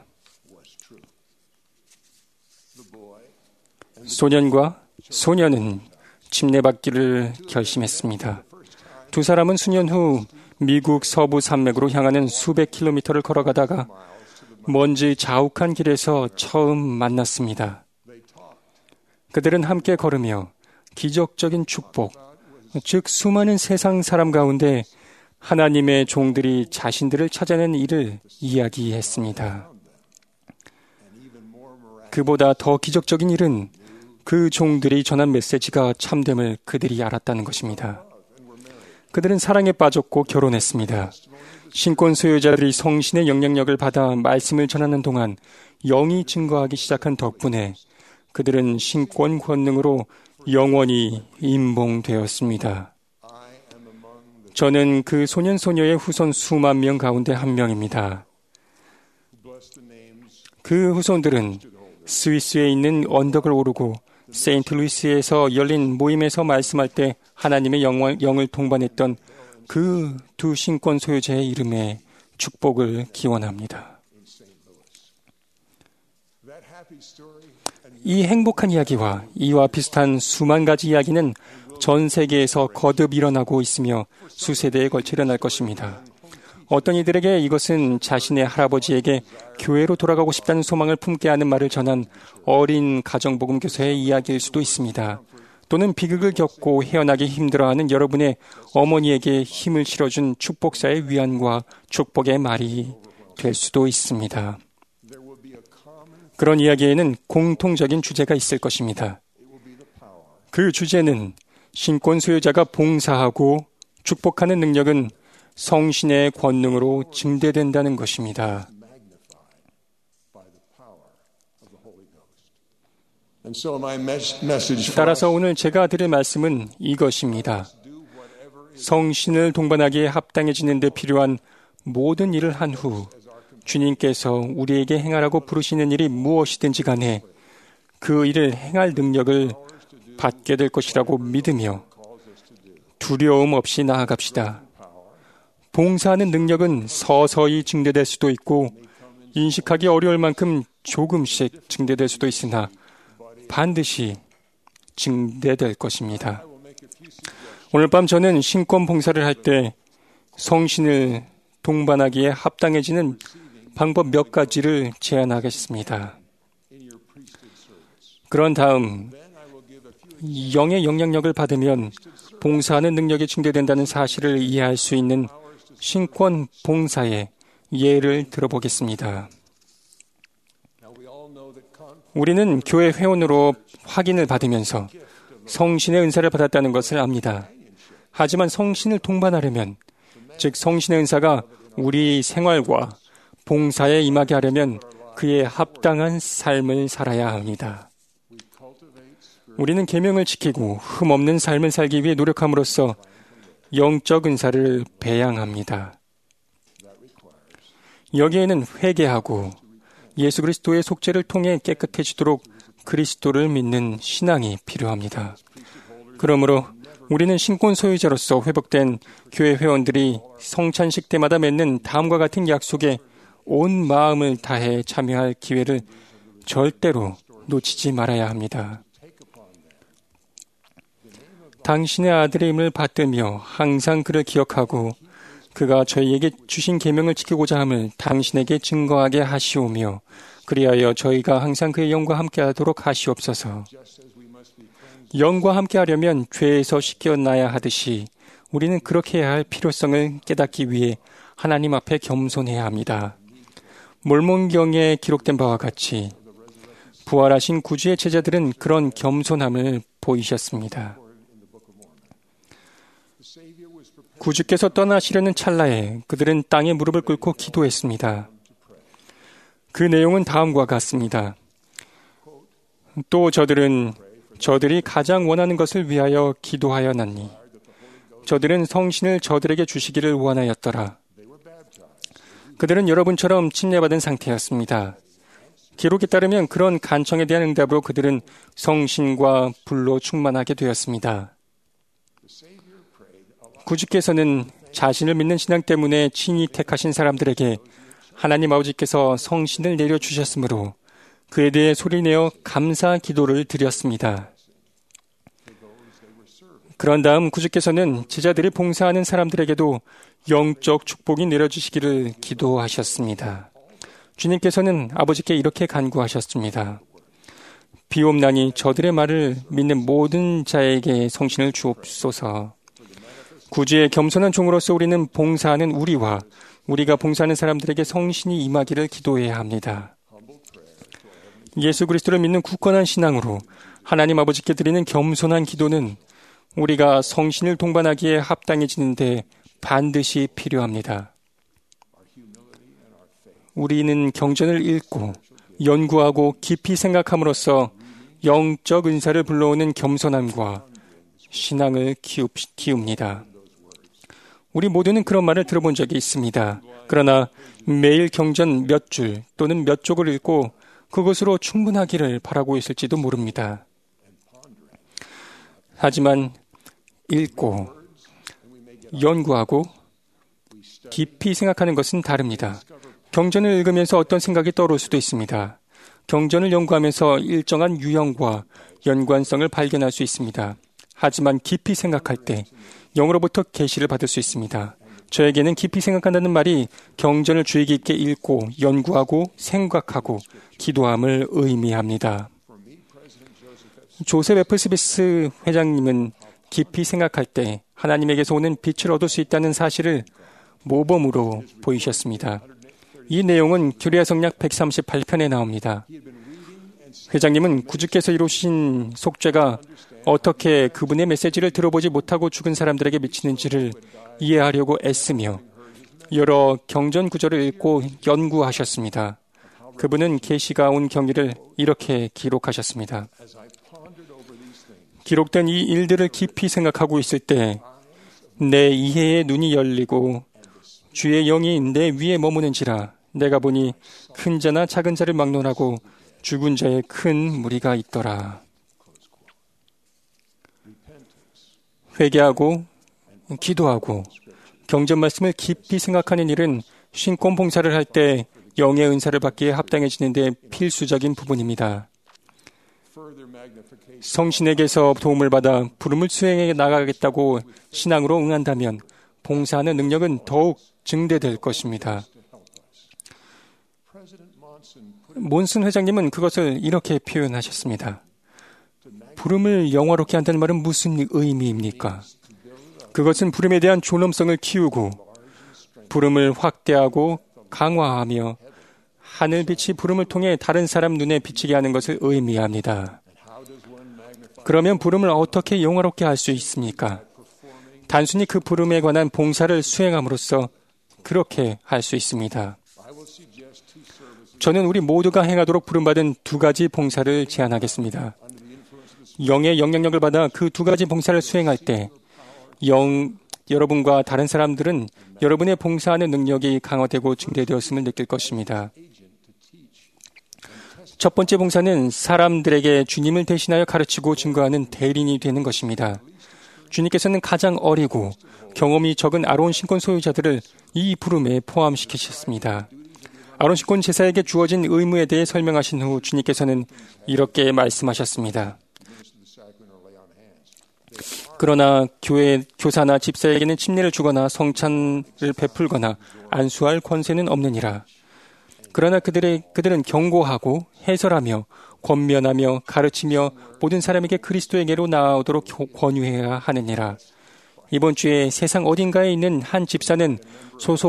소년과 소녀는 침례받기를 결심했습니다. 두 사람은 수년 후 미국 서부 산맥으로 향하는 수백 킬로미터를 걸어가다가 먼지 자욱한 길에서 처음 만났습니다. 그들은 함께 걸으며 기적적인 축복, 즉 수많은 세상 사람 가운데 하나님의 종들이 자신들을 찾아낸 일을 이야기했습니다. 그보다 더 기적적인 일은 그 종들이 전한 메시지가 참됨을 그들이 알았다는 것입니다. 그들은 사랑에 빠졌고 결혼했습니다. 신권 소유자들이 성신의 영향력을 받아 말씀을 전하는 동안 영이 증거하기 시작한 덕분에 그들은 신권 권능으로 영원히 임봉되었습니다. 저는 그 소년 소녀의 후손 수만 명 가운데 한 명입니다. 그 후손들은 스위스에 있는 언덕을 오르고 세인트루이스에서 열린 모임에서 말씀할 때 하나님의 영을 동반했던 그 두 신권 소유자의 이름에 축복을 기원합니다. 이 행복한 이야기와 이와 비슷한 수만 가지 이야기는 전 세계에서 거듭 일어나고 있으며 수세대에 걸쳐 일어날 것입니다. 어떤 이들에게 이것은 자신의 할아버지에게 교회로 돌아가고 싶다는 소망을 품게 하는 말을 전한 어린 가정복음 교사의 이야기일 수도 있습니다. 또는 비극을 겪고 헤어나기 힘들어하는 여러분의 어머니에게 힘을 실어준 축복사의 위안과 축복의 말이 될 수도 있습니다. 그런 이야기에는 공통적인 주제가 있을 것입니다. 그 주제는 신권 소유자가 봉사하고 축복하는 능력은 성신의 권능으로 증대된다는 것입니다. 따라서 오늘 제가 드릴 말씀은 이것입니다. 성신을 동반하기에 합당해지는 데 필요한 모든 일을 한 후 주님께서 우리에게 행하라고 부르시는 일이 무엇이든지 간에 그 일을 행할 능력을 받게 될 것이라고 믿으며 두려움 없이 나아갑시다. 봉사하는 능력은 서서히 증대될 수도 있고 인식하기 어려울 만큼 조금씩 증대될 수도 있으나 반드시 증대될 것입니다. 오늘 밤 저는 신권 봉사를 할 때 성신을 동반하기에 합당해지는 방법 몇 가지를 제안하겠습니다. 그런 다음 영의 영향력을 받으면 봉사하는 능력이 증대된다는 사실을 이해할 수 있는 신권 봉사의 예를 들어보겠습니다. 우리는 교회 회원으로 확인을 받으면서 성신의 은사를 받았다는 것을 압니다. 하지만 성신을 동반하려면, 즉 성신의 은사가 우리 생활과 봉사에 임하게 하려면 그에 합당한 삶을 살아야 합니다. 우리는 계명을 지키고 흠없는 삶을 살기 위해 노력함으로써 영적 은사를 배양합니다. 여기에는 회개하고 예수 그리스도의 속죄를 통해 깨끗해지도록 그리스도를 믿는 신앙이 필요합니다. 그러므로 우리는 신권 소유자로서 회복된 교회 회원들이 성찬식 때마다 맺는 다음과 같은 약속에 온 마음을 다해 참여할 기회를 절대로 놓치지 말아야 합니다. 당신의 아들의 힘을 받들며 항상 그를 기억하고 그가 저희에게 주신 계명을 지키고자 함을 당신에게 증거하게 하시오며 그리하여 저희가 항상 그의 영과 함께하도록 하시옵소서. 영과 함께하려면 죄에서 씻겨나야 하듯이 우리는 그렇게 해야 할 필요성을 깨닫기 위해 하나님 앞에 겸손해야 합니다. 몰몬경에 기록된 바와 같이 부활하신 구주의 제자들은 그런 겸손함을 보이셨습니다. 구주께서 떠나시려는 찰나에 그들은 땅에 무릎을 꿇고 기도했습니다. 그 내용은 다음과 같습니다. 또 저들이 가장 원하는 것을 위하여 기도하였나니 저들은 성신을 저들에게 주시기를 원하였더라. 그들은 여러분처럼 침례받은 상태였습니다. 기록에 따르면 그런 간청에 대한 응답으로 그들은 성신과 불로 충만하게 되었습니다. 구주께서는 자신을 믿는 신앙 때문에 친히 택하신 사람들에게 하나님 아버지께서 성신을 내려주셨으므로 그에 대해 소리내어 감사 기도를 드렸습니다. 그런 다음 구주께서는 제자들이 봉사하는 사람들에게도 영적 축복이 내려주시기를 기도하셨습니다. 주님께서는 아버지께 이렇게 간구하셨습니다. 비옵나니 저들의 말을 믿는 모든 자에게 성신을 주옵소서. 구주의 겸손한 종으로서 우리는 봉사하는 우리와 우리가 봉사하는 사람들에게 성신이 임하기를 기도해야 합니다. 예수 그리스도를 믿는 굳건한 신앙으로 하나님 아버지께 드리는 겸손한 기도는 우리가 성신을 동반하기에 합당해지는데 반드시 필요합니다. 우리는 경전을 읽고 연구하고 깊이 생각함으로써 영적 은사를 불러오는 겸손함과 신앙을 키웁니다. 우리 모두는 그런 말을 들어본 적이 있습니다. 그러나 매일 경전 몇 줄 또는 몇 쪽을 읽고 그것으로 충분하기를 바라고 있을지도 모릅니다. 하지만 읽고 연구하고 깊이 생각하는 것은 다릅니다. 경전을 읽으면서 어떤 생각이 떠오를 수도 있습니다. 경전을 연구하면서 일정한 유형과 연관성을 발견할 수 있습니다. 하지만 깊이 생각할 때 영으로부터 계시를 받을 수 있습니다. 저에게는 깊이 생각한다는 말이 경전을 주의 깊게 읽고 연구하고 생각하고 기도함을 의미합니다. 조셉 F. 스미스 회장님은 깊이 생각할 때 하나님에게서 오는 빛을 얻을 수 있다는 사실을 모범으로 보이셨습니다. 이 내용은 규리아 성약 138편에 나옵니다. 회장님은 구주께서 이루신 속죄가 어떻게 그분의 메시지를 들어보지 못하고 죽은 사람들에게 미치는지를 이해하려고 애쓰며 여러 경전 구절을 읽고 연구하셨습니다. 그분은 계시가 온 경위를 이렇게 기록하셨습니다. 기록된 이 일들을 깊이 생각하고 있을 때 내 이해의 눈이 열리고 주의 영이 내 위에 머무는지라 내가 보니 큰 자나 작은 자를 막론하고 죽은 자의 큰 무리가 있더라. 회개하고 기도하고 경전 말씀을 깊이 생각하는 일은 신권 봉사를 할 때 영의 은사를 받기에 합당해지는 데 필수적인 부분입니다. 성신에게서 도움을 받아 부름을 수행해 나가겠다고 신앙으로 응한다면 봉사하는 능력은 더욱 증대될 것입니다. 몬슨 회장님은 그것을 이렇게 표현하셨습니다. 부름을 영화롭게 한다는 말은 무슨 의미입니까? 그것은 부름에 대한 존엄성을 키우고 부름을 확대하고 강화하며 하늘빛이 부름을 통해 다른 사람 눈에 비치게 하는 것을 의미합니다. 그러면 부름을 어떻게 영화롭게 할 수 있습니까? 단순히 그 부름에 관한 봉사를 수행함으로써 그렇게 할 수 있습니다. 저는 우리 모두가 행하도록 부름받은 두 가지 봉사를 제안하겠습니다. 영의 영향력을 받아 그 두 가지 봉사를 수행할 때 여러분과 다른 사람들은 여러분의 봉사하는 능력이 강화되고 증대되었음을 느낄 것입니다. 첫 번째 봉사는 사람들에게 주님을 대신하여 가르치고 증거하는 대리인이 되는 것입니다. 주님께서는 가장 어리고 경험이 적은 아론 신권 소유자들을 이 부름에 포함시키셨습니다. 아론 신권 제사에게 주어진 의무에 대해 설명하신 후 주님께서는 이렇게 말씀하셨습니다. 그러나 교사나 집사에게는 침례를 주거나 성찬을 베풀거나 안수할 권세는 없느니라. 그러나 그들은 경고하고 해설하며 권면하며 가르치며 모든 사람에게 그리스도에게로 나아오도록 권유해야 하느니라. 이번 주에 세상 어딘가에 있는 한 집사는 소속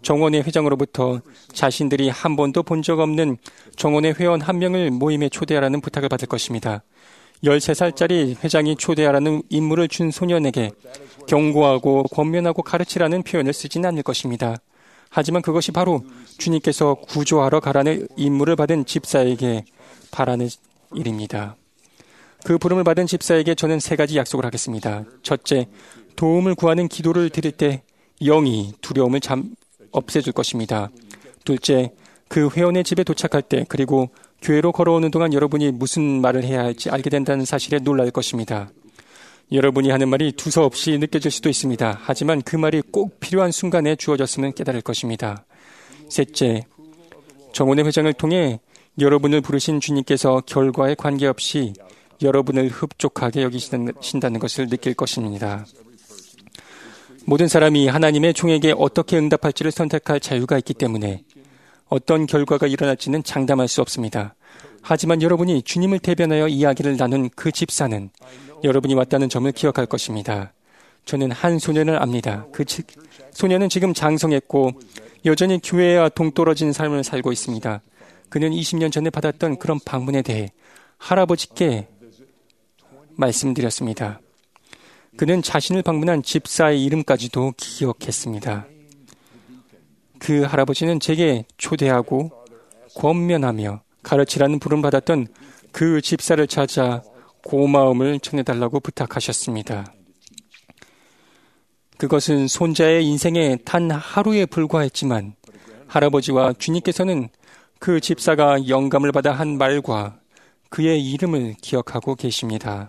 정원회 회장으로부터 자신들이 한 번도 본 적 없는 정원회 회원 한 명을 모임에 초대하라는 부탁을 받을 것입니다. 13살짜리 회장이 초대하라는 임무를 준 소년에게 경고하고 권면하고 가르치라는 표현을 쓰진 않을 것입니다. 하지만 그것이 바로 주님께서 구조하러 가라는 임무를 받은 집사에게 바라는 일입니다. 그 부름을 받은 집사에게 저는 3가지 약속을 하겠습니다. 첫째, 도움을 구하는 기도를 드릴 때 영이 두려움을 없애줄 것입니다. 둘째, 그 회원의 집에 도착할 때 그리고 교회로 걸어오는 동안 여러분이 무슨 말을 해야 할지 알게 된다는 사실에 놀랄 것입니다. 여러분이 하는 말이 두서없이 느껴질 수도 있습니다. 하지만 그 말이 꼭 필요한 순간에 주어졌으면 깨달을 것입니다. 셋째, 정원의 회장을 통해 여러분을 부르신 주님께서 결과에 관계없이 여러분을 흡족하게 여기신다는 것을 느낄 것입니다. 모든 사람이 하나님의 종에게 어떻게 응답할지를 선택할 자유가 있기 때문에 어떤 결과가 일어날지는 장담할 수 없습니다. 하지만 여러분이 주님을 대변하여 이야기를 나눈 그 집사는 여러분이 왔다는 점을 기억할 것입니다. 저는 한 소년을 압니다. 그 소년은 지금 장성했고 여전히 교회와 동떨어진 삶을 살고 있습니다. 그는 20년 전에 받았던 그런 방문에 대해 할아버지께 말씀드렸습니다. 그는 자신을 방문한 집사의 이름까지도 기억했습니다. 그 할아버지는 제게 초대하고 권면하며 가르치라는 부름 받았던 그 집사를 찾아 고마움을 전해달라고 부탁하셨습니다. 그것은 손자의 인생에 단 하루에 불과했지만 할아버지와 주님께서는 그 집사가 영감을 받아 한 말과 그의 이름을 기억하고 계십니다.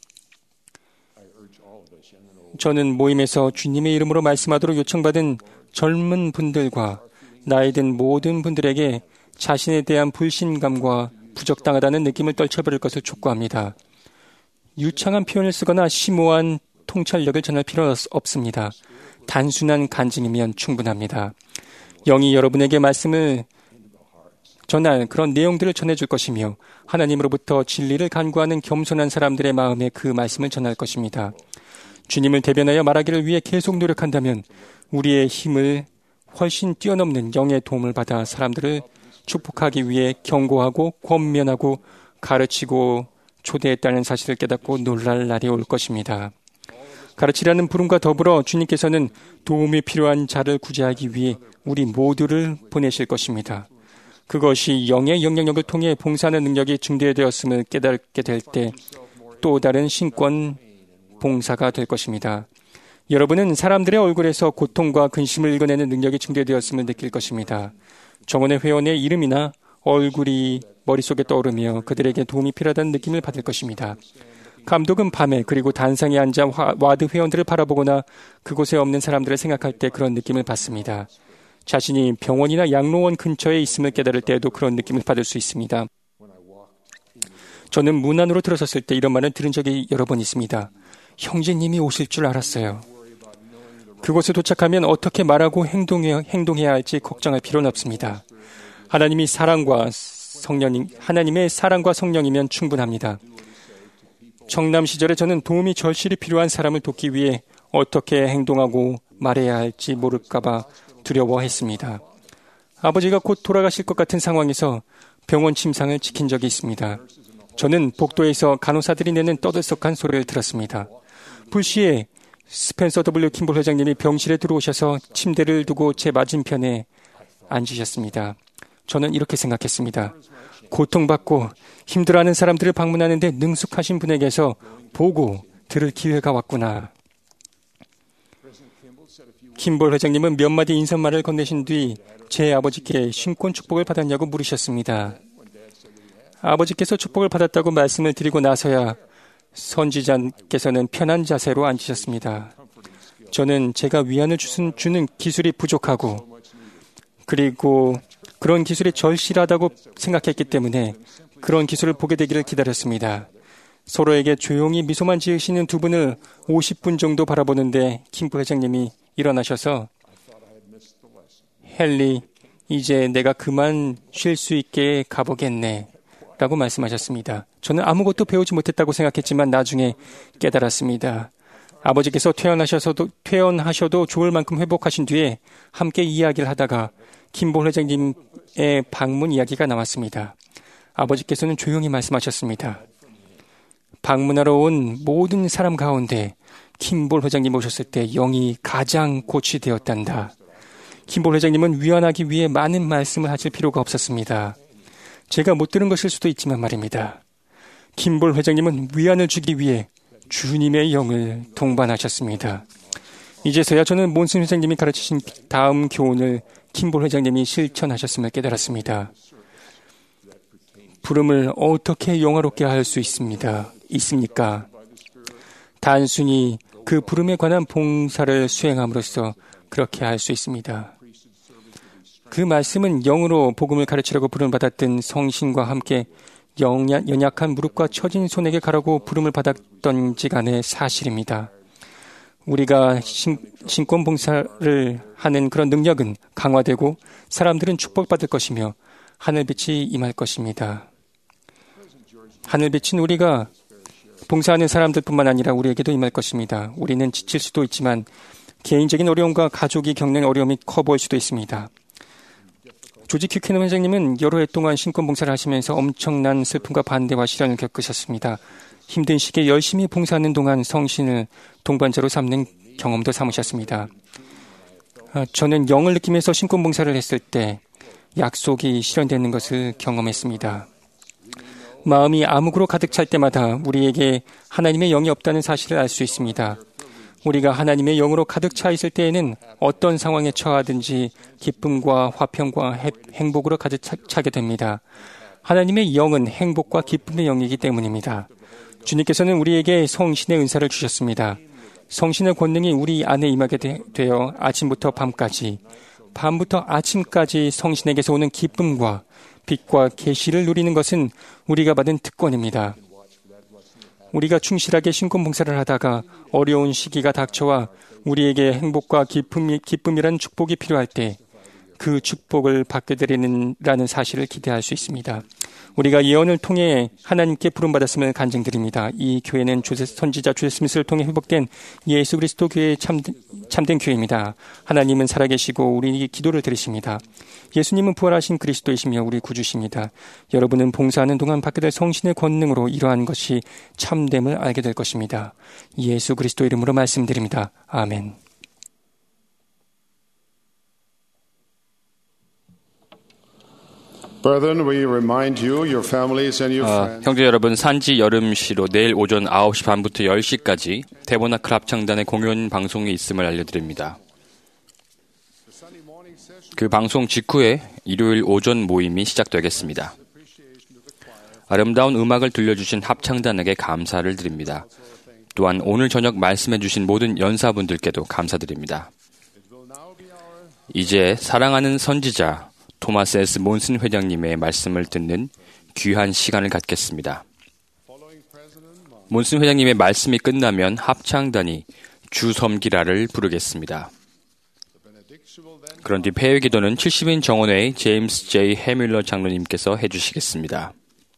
저는 모임에서 주님의 이름으로 말씀하도록 요청받은 젊은 분들과 나이 든 모든 분들에게 자신에 대한 불신감과 부적당하다는 느낌을 떨쳐버릴 것을 촉구합니다. 유창한 표현을 쓰거나 심오한 통찰력을 전할 필요는 없습니다. 단순한 간증이면 충분합니다. 영이 여러분에게 말씀을 전할 그런 내용들을 전해줄 것이며 하나님으로부터 진리를 간구하는 겸손한 사람들의 마음에 그 말씀을 전할 것입니다. 주님을 대변하여 말하기를 위해 계속 노력한다면 우리의 힘을 훨씬 뛰어넘는 영의 도움을 받아 사람들을 축복하기 위해 경고하고 권면하고 가르치고 초대했다는 사실을 깨닫고 놀랄 날이 올 것입니다. 가르치라는 부름과 더불어 주님께서는 도움이 필요한 자를 구제하기 위해 우리 모두를 보내실 것입니다. 그것이 영의 영향력을 통해 봉사하는 능력이 증대되었음을 깨닫게 될 때 또 다른 신권 봉사가 될 것입니다. 여러분은 사람들의 얼굴에서 고통과 근심을 읽어내는 능력이 증대되었음을 느낄 것입니다. 정원의 회원의 이름이나 얼굴이 머릿속에 떠오르며 그들에게 도움이 필요하다는 느낌을 받을 것입니다. 감독은 밤에 그리고 단상에 앉아 와드 회원들을 바라보거나 그곳에 없는 사람들을 생각할 때 그런 느낌을 받습니다. 자신이 병원이나 양로원 근처에 있음을 깨달을 때에도 그런 느낌을 받을 수 있습니다. 저는 문 안으로 들어섰을 때 이런 말을 들은 적이 여러 번 있습니다. 형제님이 오실 줄 알았어요. 그곳에 도착하면 어떻게 말하고 행동해야 할지 걱정할 필요는 없습니다. 하나님의 사랑과 성령이면 충분합니다. 청남 시절에 저는 도움이 절실히 필요한 사람을 돕기 위해 어떻게 행동하고 말해야 할지 모를까봐 두려워했습니다. 아버지가 곧 돌아가실 것 같은 상황에서 병원 침상을 지킨 적이 있습니다. 저는 복도에서 간호사들이 내는 떠들썩한 소리를 들었습니다. 불시에 스펜서 W. 킴볼 회장님이 병실에 들어오셔서 침대를 두고 제 맞은편에 앉으셨습니다. 저는 이렇게 생각했습니다. 고통받고 힘들어하는 사람들을 방문하는데 능숙하신 분에게서 보고 들을 기회가 왔구나. 킴볼 회장님은 몇 마디 인사말을 건네신 뒤 제 아버지께 신권 축복을 받았냐고 물으셨습니다. 아버지께서 축복을 받았다고 말씀을 드리고 나서야 선지자께서는 편한 자세로 앉으셨습니다. 저는 제가 위안을 주는 기술이 부족하고 그리고 그런 기술이 절실하다고 생각했기 때문에 그런 기술을 보게 되기를 기다렸습니다. 서로에게 조용히 미소만 지으시는 두 분을 50분 정도 바라보는데 킴볼 회장님이 일어나셔서 헨리, 이제 내가 그만 쉴 수 있게 가보겠네 라고 말씀하셨습니다. 저는 아무것도 배우지 못했다고 생각했지만 나중에 깨달았습니다. 아버지께서 퇴원하셔도 좋을 만큼 회복하신 뒤에 함께 이야기를 하다가 김볼 회장님의 방문 이야기가 나왔습니다. 아버지께서는 조용히 말씀하셨습니다. 방문하러 온 모든 사람 가운데 김볼 회장님 오셨을 때 영이 가장 고취되었단다. 김볼 회장님은 위안하기 위해 많은 말씀을 하실 필요가 없었습니다. 제가 못 들은 것일 수도 있지만 말입니다. 김볼 회장님은 위안을 주기 위해 주님의 영을 동반하셨습니다. 이제서야 저는 몬슨 회장님이 가르치신 다음 교훈을 김볼 회장님이 실천하셨음을 깨달았습니다. 부름을 어떻게 영화롭게 할 수 있습니까? 단순히 그 부름에 관한 봉사를 수행함으로써 그렇게 할 수 있습니다. 그 말씀은 영으로 복음을 가르치려고 부름받았던 성신과 함께 연약한 무릎과 처진 손에게 가라고 부름을 받았던지 간의 사실입니다. 우리가 신권 봉사를 하는 그런 능력은 강화되고 사람들은 축복받을 것이며 하늘빛이 임할 것입니다. 하늘빛은 우리가 봉사하는 사람들뿐만 아니라 우리에게도 임할 것입니다. 우리는 지칠 수도 있지만 개인적인 어려움과 가족이 겪는 어려움이 커 보일 수도 있습니다. 조지 큐케넌 회장님은 여러 해 동안 신권 봉사를 하시면서 엄청난 슬픔과 반대와 시련을 겪으셨습니다. 힘든 시기에 열심히 봉사하는 동안 성신을 동반자로 삼는 경험도 삼으셨습니다. 저는 영을 느끼면서 신권 봉사를 했을 때 약속이 실현되는 것을 경험했습니다. 마음이 암흑으로 가득 찰 때마다 우리에게 하나님의 영이 없다는 사실을 알 수 있습니다. 우리가 하나님의 영으로 가득 차 있을 때에는 어떤 상황에 처하든지 기쁨과 화평과 행복으로 가득 차게 됩니다. 하나님의 영은 행복과 기쁨의 영이기 때문입니다. 주님께서는 우리에게 성신의 은사를 주셨습니다. 성신의 권능이 우리 안에 임하게 되어 아침부터 밤까지, 밤부터 아침까지 성신에게서 오는 기쁨과 빛과 계시를 누리는 것은 우리가 받은 특권입니다. 우리가 충실하게 신권 봉사를 하다가 어려운 시기가 닥쳐와 우리에게 행복과 기쁨이라는 축복이 필요할 때 그 축복을 받게 되리라는 사실을 기대할 수 있습니다. 우리가 예언을 통해 하나님께 부름받았음을 간증드립니다. 이 교회는 선지자 조셉 스미스를 통해 회복된 예수 그리스도 교회의 참된 교회입니다. 하나님은 살아계시고 우리 기도를 들으십니다. 예수님은 부활하신 그리스도이시며 우리 구주십니다. 여러분은 봉사하는 동안 받게 될 성신의 권능으로 이러한 것이 참됨을 알게 될 것입니다. 예수 그리스도 이름으로 말씀드립니다. 아멘. 형제 여러분, 산지 여름시로 내일 오전 9시 반부터 10시까지 태보나클 합창단의 공연 방송이 있음을 알려드립니다. 그 방송 직후에 일요일 오전 모임이 시작되겠습니다. 아름다운 음악을 들려주신 합창단에게 감사를 드립니다. 또한 오늘 저녁 말씀해주신 모든 연사분들께도 감사드립니다. 이제 사랑하는 선지자 토마스 S. 몬슨 회장님의 말씀을 듣는 귀한 시간을 갖겠습니다. 몬슨 회장님의 말씀이 끝나면 합창단이 주섬기라를 부르겠습니다. 그런 뒤 폐회 기도는 70인 정원회의 제임스 J. 해뮬러 장로님께서 해주시겠습니다.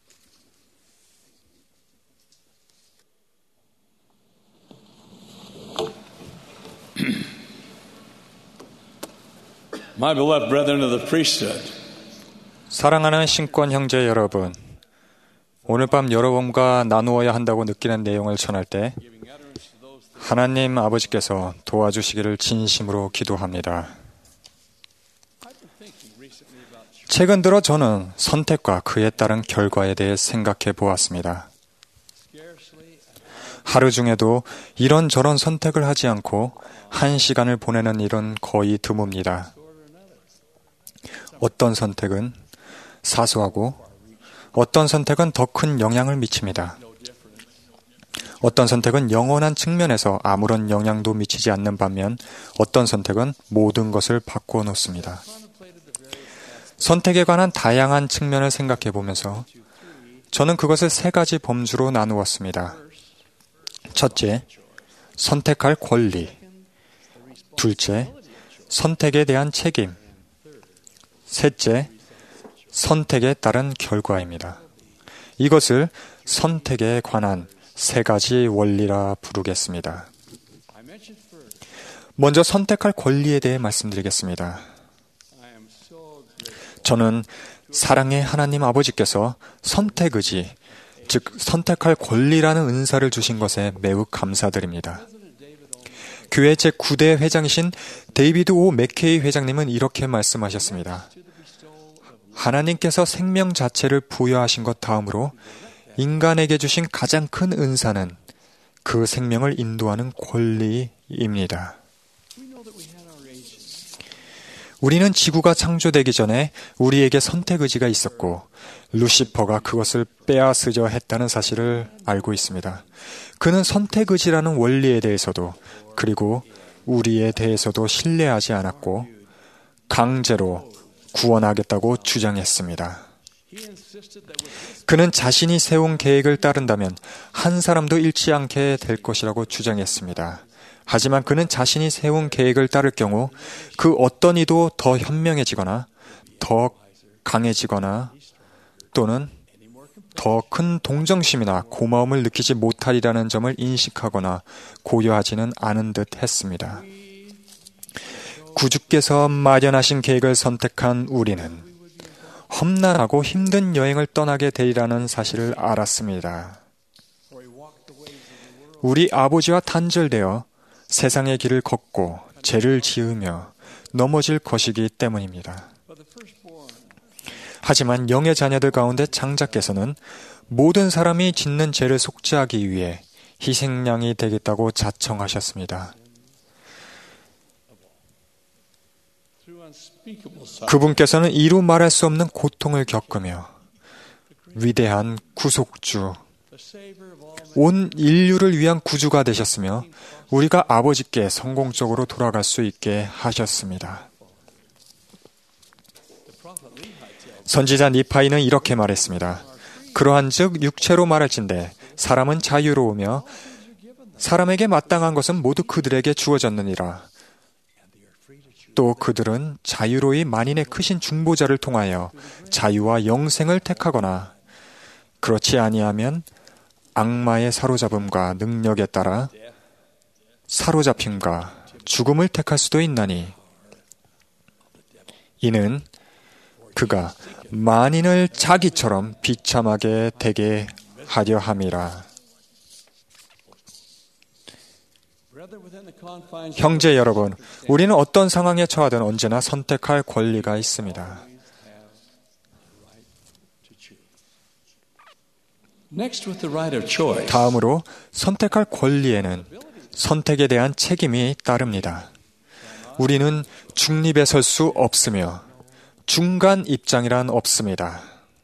My beloved brethren of the priesthood. 사랑하는 신권 형제 여러분, 오늘 밤 여러분과 나누어야 한다고 느끼는 내용을 전할 때 하나님 아버지께서 도와주시기를 진심으로 기도합니다. 최근 들어 저는 선택과 그에 따른 결과에 대해 생각해 보았습니다. 하루 중에도 이런저런 선택을 하지 않고 한 시간을 보내는 일은 거의 드뭅니다. 어떤 선택은 사소하고 어떤 선택은 더 큰 영향을 미칩니다. 어떤 선택은 영원한 측면에서 아무런 영향도 미치지 않는 반면 어떤 선택은 모든 것을 바꾸어 놓습니다. 선택에 관한 다양한 측면을 생각해 보면서 저는 그것을 세 가지 범주로 나누었습니다. 첫째, 선택할 권리. 둘째, 선택에 대한 책임. 셋째, 선택에 따른 결과입니다. 이것을 선택에 관한 세 가지 원리라 부르겠습니다. 먼저 선택할 권리에 대해 말씀드리겠습니다. 저는 사랑의 하나님 아버지께서 선택 의지, 즉 선택할 권리라는 은사를 주신 것에 매우 감사드립니다. 교회 제9대 회장이신 데이비드 오 맥케이 회장님은 이렇게 말씀하셨습니다. 하나님께서 생명 자체를 부여하신 것 다음으로 인간에게 주신 가장 큰 은사는 그 생명을 인도하는 권리입니다. 우리는 지구가 창조되기 전에 우리에게 선택 의지가 있었고 루시퍼가 그것을 빼앗으려 했다는 사실을 알고 있습니다. 그는 선택 의지라는 원리에 대해서도 그리고 우리에 대해서도 신뢰하지 않았고 강제로 구원하겠다고 주장했습니다. 그는 자신이 세운 계획을 따른다면 한 사람도 잃지 않게 될 것이라고 주장했습니다. 하지만 그는 자신이 세운 계획을 따를 경우 그 어떤 이도 더 현명해지거나 더 강해지거나 또는 더 큰 동정심이나 고마움을 느끼지 못하리라는 점을 인식하거나 고려하지는 않은 듯 했습니다. 구주께서 마련하신 계획을 선택한 우리는 험난하고 힘든 여행을 떠나게 되리라는 사실을 알았습니다. 우리 아버지와 단절되어 세상의 길을 걷고 죄를 지으며 넘어질 것이기 때문입니다. 하지만 영의 자녀들 가운데 장자께서는 모든 사람이 짓는 죄를 속죄하기 위해 희생양이 되겠다고 자청하셨습니다. 그분께서는 이루 말할 수 없는 고통을 겪으며 위대한 구속주, 온 인류를 위한 구주가 되셨으며 우리가 아버지께 성공적으로 돌아갈 수 있게 하셨습니다. 선지자 니파이는 이렇게 말했습니다. 그러한즉 육체로 말할진대 사람은 자유로우며 사람에게 마땅한 것은 모두 그들에게 주어졌느니라. 또 그들은 자유로이 만인의 크신 중보자를 통하여 자유와 영생을 택하거나 그렇지 아니하면 악마의 사로잡음과 능력에 따라 사로잡힘과 죽음을 택할 수도 있나니 이는 그가 만인을 자기처럼 비참하게 되게 하려 함이라. 형제 여러분, 우리는 어떤 상황에 처하든 언제나 선택할 권리가 있습니다. 다음으로 선택할 권리에는 선택에 대한 책임이 따릅니다. 우리는 중립에 설 수 없으며 중간 입장이란 없습니다.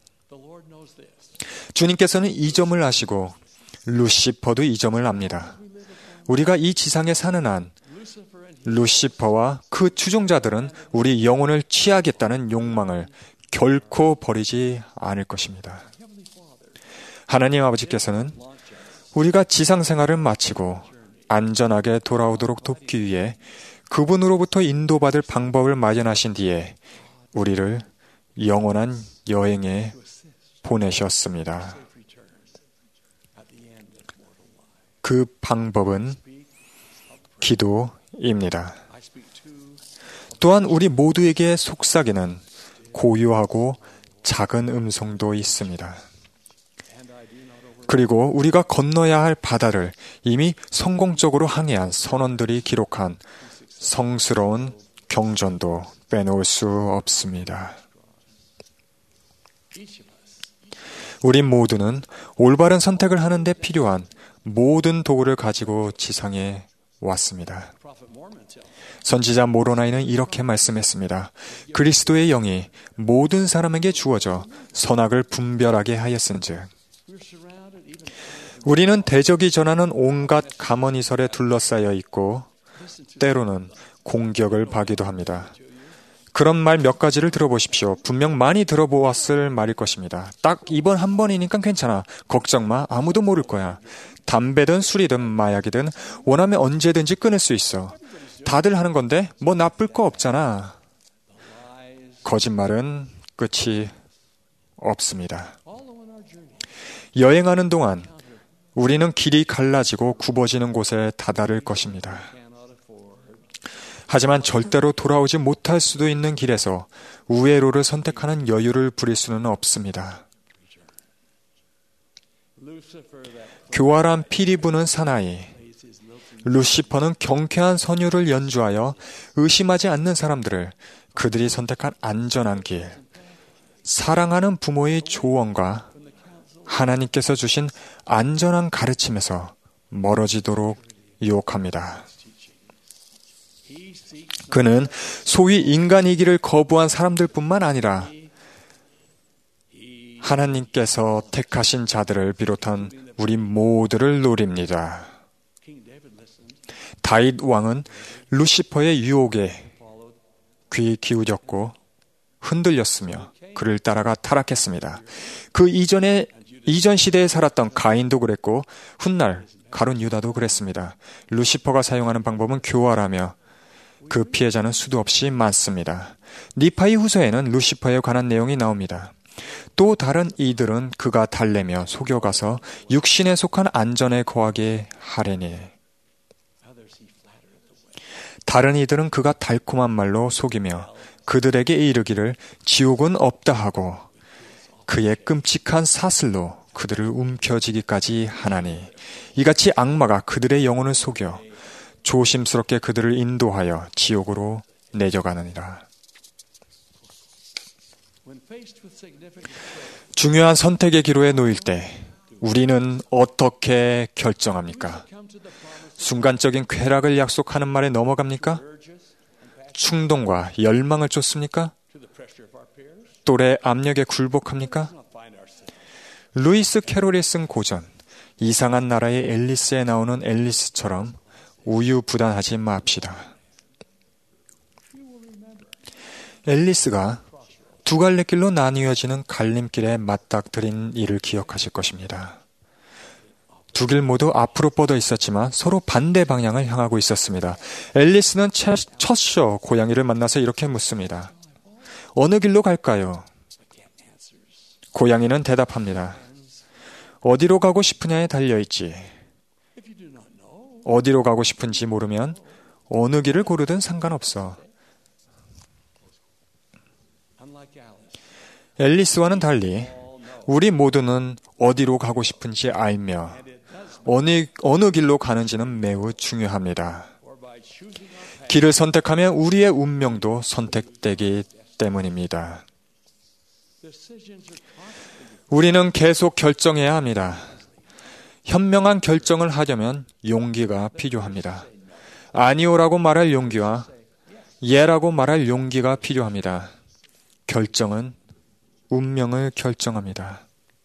주님께서는 이 점을 아시고 루시퍼도 이 점을 압니다. 우리가 이 지상에 사는 한 루시퍼와 그 추종자들은 우리 영혼을 취하겠다는 욕망을 결코 버리지 않을 것입니다. 하나님 아버지께서는 우리가 지상 생활을 마치고 안전하게 돌아오도록 돕기 위해 그분으로부터 인도받을 방법을 마련하신 뒤에 우리를 영원한 여행에 보내셨습니다. 그 방법은 기도입니다. 또한 우리 모두에게 속삭이는 고요하고 작은 음성도 있습니다. 그리고 우리가 건너야 할 바다를 이미 성공적으로 항해한 선원들이 기록한 성스러운 경전도 빼놓을 수 없습니다. 우리 모두는 올바른 선택을 하는 데 필요한 모든 도구를 가지고 지상에 왔습니다. 선지자 모로나이는 이렇게 말씀했습니다. 그리스도의 영이 모든 사람에게 주어져 선악을 분별하게 하였은즉 우리는 대적이 전하는 온갖 감언이설에 둘러싸여 있고 때로는 공격을 받기도 합니다. 그런 말 몇 가지를 들어보십시오. 분명 많이 들어보았을 말일 것입니다. 딱 이번 한 번이니까 괜찮아. 걱정 마. 아무도 모를 거야. 담배든 술이든 마약이든 원하면 언제든지 끊을 수 있어. 다들 하는 건데 뭐 나쁠 거 없잖아. 거짓말은 끝이 없습니다. 여행하는 동안 우리는 길이 갈라지고 굽어지는 곳에 다다를 것입니다. 하지만 절대로 돌아오지 못할 수도 있는 길에서 우회로를 선택하는 여유를 부릴 수는 없습니다. 교활한 피리 부는 사나이, 루시퍼는 경쾌한 선율을 연주하여 의심하지 않는 사람들을 그들이 선택한 안전한 길, 사랑하는 부모의 조언과 하나님께서 주신 안전한 가르침에서 멀어지도록 유혹합니다. 그는 소위 인간이기를 거부한 사람들뿐만 아니라 하나님께서 택하신 자들을 비롯한 우리 모두를 노립니다. 다윗 왕은 루시퍼의 유혹에 귀 기울였고 흔들렸으며 그를 따라가 타락했습니다. 그 이전 시대에 살았던 가인도 그랬고 훗날 가룟 유다도 그랬습니다. 루시퍼가 사용하는 방법은 교활하며 그 피해자는 수도 없이 많습니다. 니파이 후서에는 루시퍼에 관한 내용이 나옵니다. 또 다른 이들은 그가 달래며 속여가서 육신에 속한 안전에 거하게 하려니, 다른 이들은 그가 달콤한 말로 속이며 그들에게 이르기를 지옥은 없다 하고 그의 끔찍한 사슬로 그들을 움켜쥐기까지 하나니, 이같이 악마가 그들의 영혼을 속여 조심스럽게 그들을 인도하여 지옥으로 내려가느니라. 중요한 선택의 기로에 놓일 때 우리는 어떻게 결정합니까? 순간적인 쾌락을 약속하는 말에 넘어갑니까? 충동과 열망을 쫓습니까? 또래 압력에 굴복합니까? 루이스 캐롤이 쓴 고전 이상한 나라의 앨리스에 나오는 앨리스처럼 우유부단하지 맙시다. 앨리스가 두 갈래 길로 나뉘어지는 갈림길에 맞닥뜨린 일을 기억하실 것입니다. 두 길 모두 앞으로 뻗어 있었지만 서로 반대 방향을 향하고 있었습니다. 앨리스는 첫쇼 고양이를 만나서 이렇게 묻습니다. 어느 길로 갈까요? 고양이는 대답합니다. 어디로 가고 싶으냐에 달려있지. 어디로 가고 싶은지 모르면 어느 길을 고르든 상관없어. 앨리스와는 달리 우리 모두는 어디로 가고 싶은지 알며 어느 길로 가는지는 매우 중요합니다. 길을 선택하면 우리의 운명도 선택되기 때문입니다. 우리는 계속 결정해야 합니다. 현명한 결정을 하려면 용기가 필요합니다. 아니오라고 말할 용기와 예라고 말할 용기가 필요합니다. 결정은 운명을 결정합니다.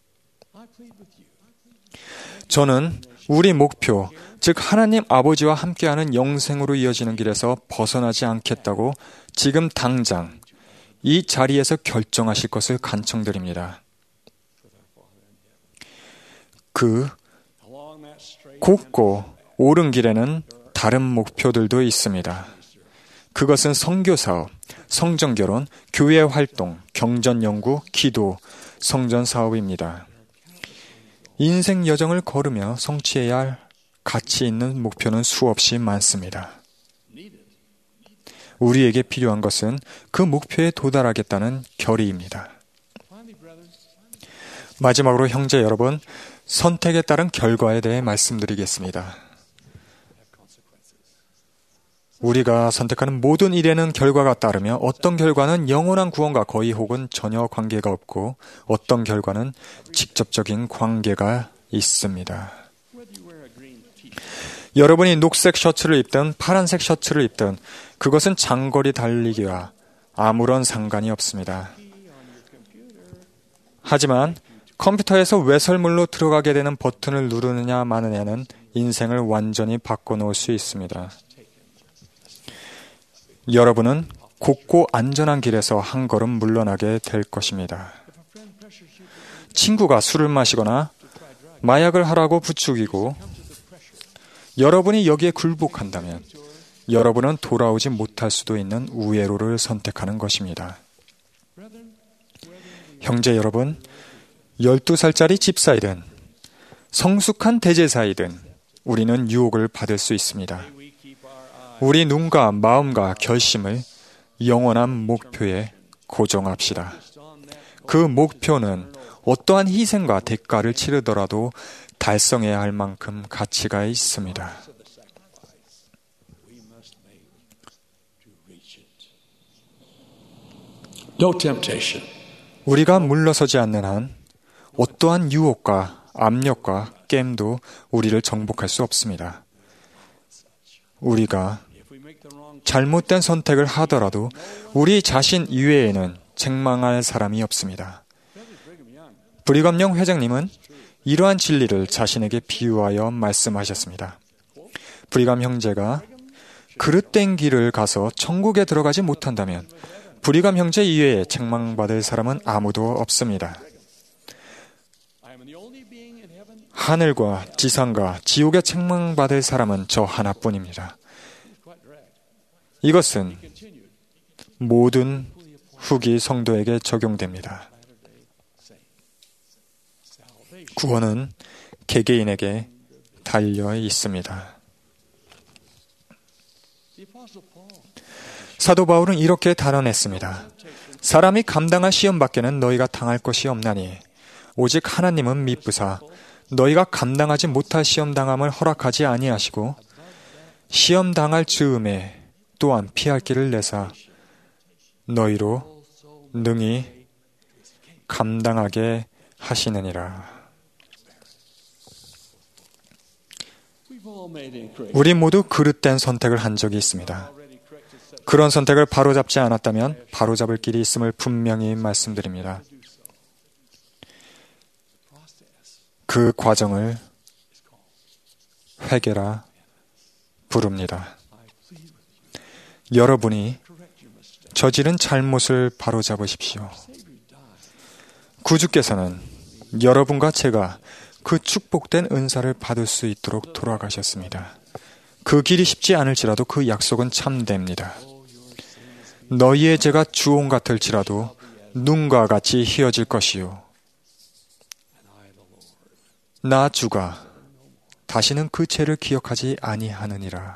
저는 우리 목표, 즉 하나님 아버지와 함께하는 영생으로 이어지는 길에서 벗어나지 않겠다고 지금 당장 이 자리에서 결정하실 것을 간청드립니다. 그 곱고 오른 길에는 다른 목표들도 있습니다. 그것은 선교사업, 성전결혼, 교회 활동, 경전연구, 기도, 성전사업입니다. 인생 여정을 걸으며 성취해야 할 가치 있는 목표는 수없이 많습니다. 우리에게 필요한 것은 그 목표에 도달하겠다는 결의입니다. 마지막으로 형제 여러분, 선택에 따른 결과에 대해 말씀드리겠습니다. 우리가 선택하는 모든 일에는 결과가 따르며 어떤 결과는 영원한 구원과 거의 혹은 전혀 관계가 없고 어떤 결과는 직접적인 관계가 있습니다. 여러분이 녹색 셔츠를 입든 파란색 셔츠를 입든 그것은 장거리 달리기와 아무런 상관이 없습니다. 하지만 컴퓨터에서 외설물로 들어가게 되는 버튼을 누르느냐 마느냐는 인생을 완전히 바꿔놓을 수 있습니다. 여러분은 곱고 안전한 길에서 한 걸음 물러나게 될 것입니다. 친구가 술을 마시거나 마약을 하라고 부추기고 여러분이 여기에 굴복한다면 여러분은 돌아오지 못할 수도 있는 우회로를 선택하는 것입니다. 형제 여러분, 12살짜리 집사이든 성숙한 대제사이든 우리는 유혹을 받을 수 있습니다. 우리 눈과 마음과 결심을 영원한 목표에 고정합시다. 그 목표는 어떠한 희생과 대가를 치르더라도 달성해야 할 만큼 가치가 있습니다. No temptation. 우리가 물러서지 않는 한 어떠한 유혹과 압력과 게임도 우리를 정복할 수 없습니다. 우리가 잘못된 선택을 하더라도 우리 자신 이외에는 책망할 사람이 없습니다. 브리검영 회장님은 이러한 진리를 자신에게 비유하여 말씀하셨습니다. 브리검 형제가 그릇된 길을 가서 천국에 들어가지 못한다면 브리검 형제 이외에 책망받을 사람은 아무도 없습니다. 하늘과 지상과 지옥에 책망받을 사람은 저 하나뿐입니다. 이것은 모든 후기 성도에게 적용됩니다. 구원은 개개인에게 달려 있습니다. 사도 바울은 이렇게 단언했습니다. 사람이 감당할 시험 밖에는 너희가 당할 것이 없나니 오직 하나님은 미쁘사 너희가 감당하지 못할 시험 당함을 허락하지 아니하시고 시험 당할 즈음에 또한 피할 길을 내사 너희로 능히 감당하게 하시느니라. 우리 모두 그릇된 선택을 한 적이 있습니다. 그런 선택을 바로잡지 않았다면 바로잡을 길이 있음을 분명히 말씀드립니다. 그 과정을 회개라 부릅니다. 여러분이 저지른 잘못을 바로잡으십시오. 구주께서는 여러분과 제가 그 축복된 은사를 받을 수 있도록 돌아가셨습니다. 그 길이 쉽지 않을지라도 그 약속은 참됩니다. 너희의 죄가 주홍 같을지라도 눈과 같이 희어질 것이요. 나 주가 다시는 그 죄를 기억하지 아니하느니라.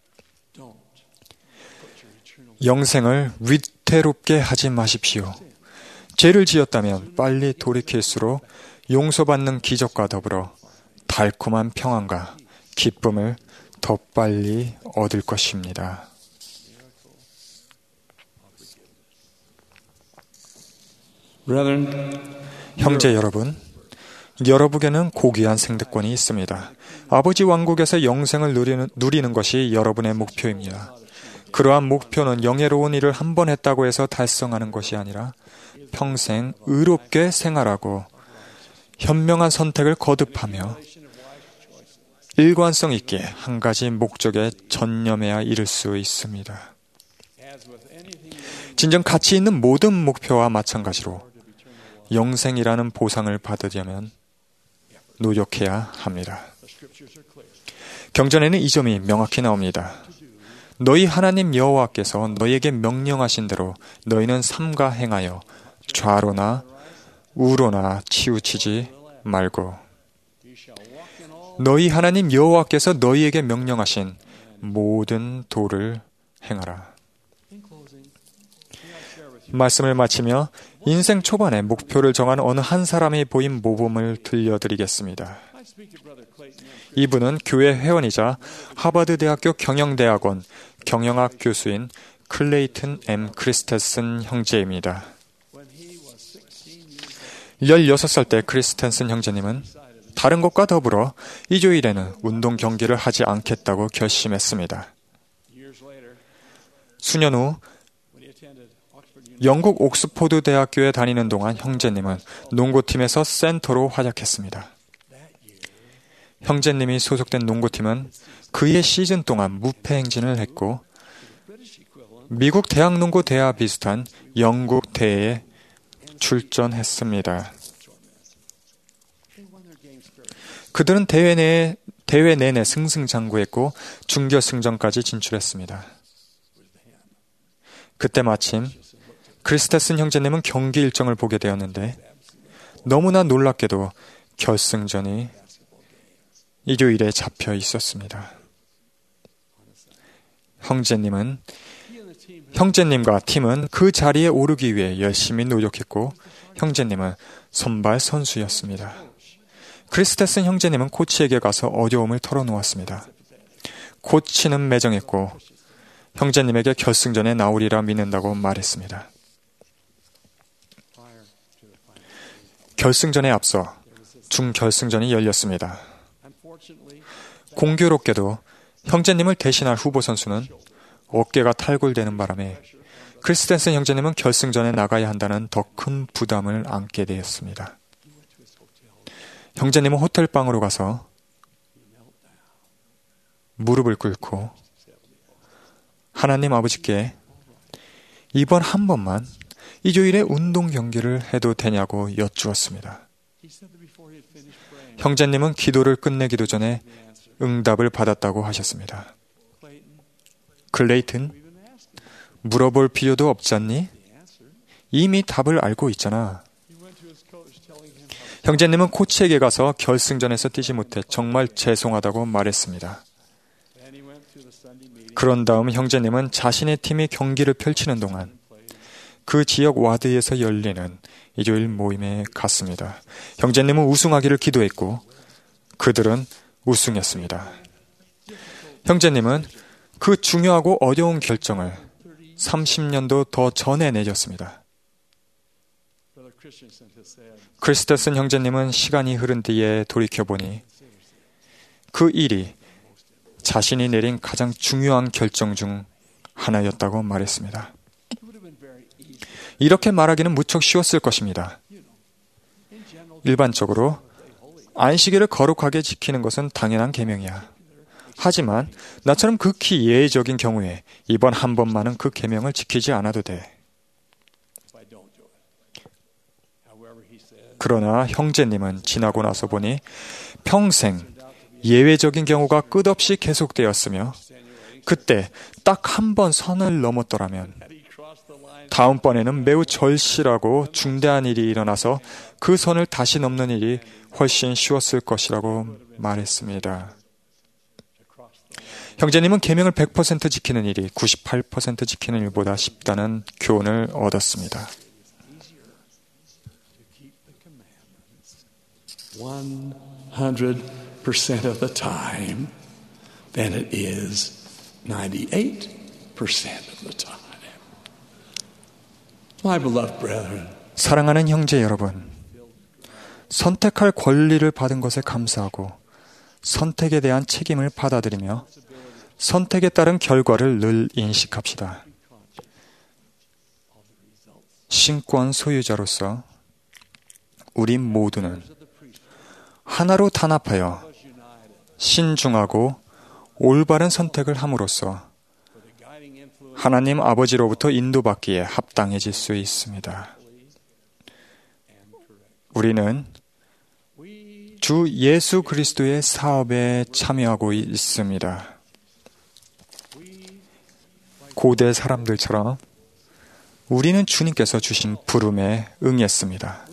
영생을 위태롭게 하지 마십시오. 죄를 지었다면 빨리 돌이킬수록 용서받는 기적과 더불어 달콤한 평안과 기쁨을 더 빨리 얻을 것입니다. 형제 여러분, 여러분에게는 고귀한 생득권이 있습니다. 아버지 왕국에서 영생을 누리는 것이 여러분의 목표입니다. 그러한 목표는 영예로운 일을 한 번 했다고 해서 달성하는 것이 아니라 평생 의롭게 생활하고 현명한 선택을 거듭하며 일관성 있게 한 가지 목적에 전념해야 이룰 수 있습니다. 진정 가치 있는 모든 목표와 마찬가지로 영생이라는 보상을 받으려면 노력해야 합니다. 경전에는 이 점이 명확히 나옵니다. 너희 하나님 여호와께서 너희에게 명령하신 대로 너희는 삼가 행하여 좌로나 우로나 치우치지 말고 너희 하나님 여호와께서 너희에게 명령하신 모든 도를 행하라. 말씀을 마치며 인생 초반에 목표를 정한 어느 한 사람이 보인 모범을 들려드리겠습니다. 이분은 교회 회원이자 하버드 대학교 경영대학원 경영학 교수인 클레이튼 M. 크리스텐슨 형제입니다. 16살 때 크리스텐슨 형제님은 다른 것과 더불어 일요일에는 운동 경기를 하지 않겠다고 결심했습니다. 수년 후 영국 옥스포드 대학교에 다니는 동안 형제님은 농구팀에서 센터로 활약했습니다. 형제님이 소속된 농구팀은 그의 시즌 동안 무패 행진을 했고 미국 대학농구 대회와 비슷한 영국 대회에 출전했습니다. 그들은 대회 내내 승승장구했고 준결승전까지 진출했습니다. 그때 마침 크리스텐슨 형제님은 경기 일정을 보게 되었는데 너무나 놀랍게도 결승전이 이조일에 잡혀 있었습니다. 형제님과 팀은 그 자리에 오르기 위해 열심히 노력했고 형제님은 선발 선수였습니다. 크리스테슨 형제님은 코치에게 가서 어려움을 털어놓았습니다. 코치는 매정했고 형제님에게 결승전에 나오리라 믿는다고 말했습니다. 결승전에 앞서 중결승전이 열렸습니다. 공교롭게도 형제님을 대신할 후보 선수는 어깨가 탈골되는 바람에 크리스텐슨 형제님은 결승전에 나가야 한다는 더 큰 부담을 안게 되었습니다. 형제님은 호텔방으로 가서 무릎을 꿇고 하나님 아버지께 이번 한 번만 이조일에 운동 경기를 해도 되냐고 여쭈었습니다. 형제님은 기도를 끝내기도 전에 응답을 받았다고 하셨습니다. 클레이튼, 물어볼 필요도 없잖니? 이미 답을 알고 있잖아. 형제님은 코치에게 가서 결승전에서 뛰지 못해 정말 죄송하다고 말했습니다. 그런 다음 형제님은 자신의 팀이 경기를 펼치는 동안 그 지역 와드에서 열리는 이조일 모임에 갔습니다. 형제님은 우승하기를 기도했고 그들은 우승했습니다. 형제님은 그 중요하고 어려운 결정을 30년도 더 전에 내렸습니다. 크리스테슨 형제님은 시간이 흐른 뒤에 돌이켜보니 그 일이 자신이 내린 가장 중요한 결정 중 하나였다고 말했습니다. 이렇게 말하기는 무척 쉬웠을 것입니다. 일반적으로 안식일을 거룩하게 지키는 것은 당연한 계명이야. 하지만 나처럼 극히 예외적인 경우에 이번 한 번만은 그 계명을 지키지 않아도 돼. 그러나 형제님은 지나고 나서 보니 평생 예외적인 경우가 끝없이 계속되었으며 그때 딱 한 번 선을 넘었더라면 다음번에는 매우 절실하고 중대한 일이 일어나서 그 선을 다시 넘는 일이 훨씬 쉬웠을 것이라고 말했습니다. 형제님은 계명을 100% 지키는 일이 98% 지키는 일보다 쉽다는 교훈을 얻었습니다. 100% of the time than it is 98% of the time. My beloved brethren. 사랑하는 형제 여러분, 선택할 권리를 받은 것에 감사하고 선택에 대한 책임을 받아들이며 선택에 따른 결과를 늘 인식합시다. 신권 소유자로서 우리 모두는 하나로 단합하여 신중하고 올바른 선택을 함으로써 하나님 아버지로부터 인도받기에 합당해질 수 있습니다. 우리는 주 예수 그리스도의 사업에 참여하고 있습니다. 고대 사람들처럼 우리는 주님께서 주신 부름에 응했습니다.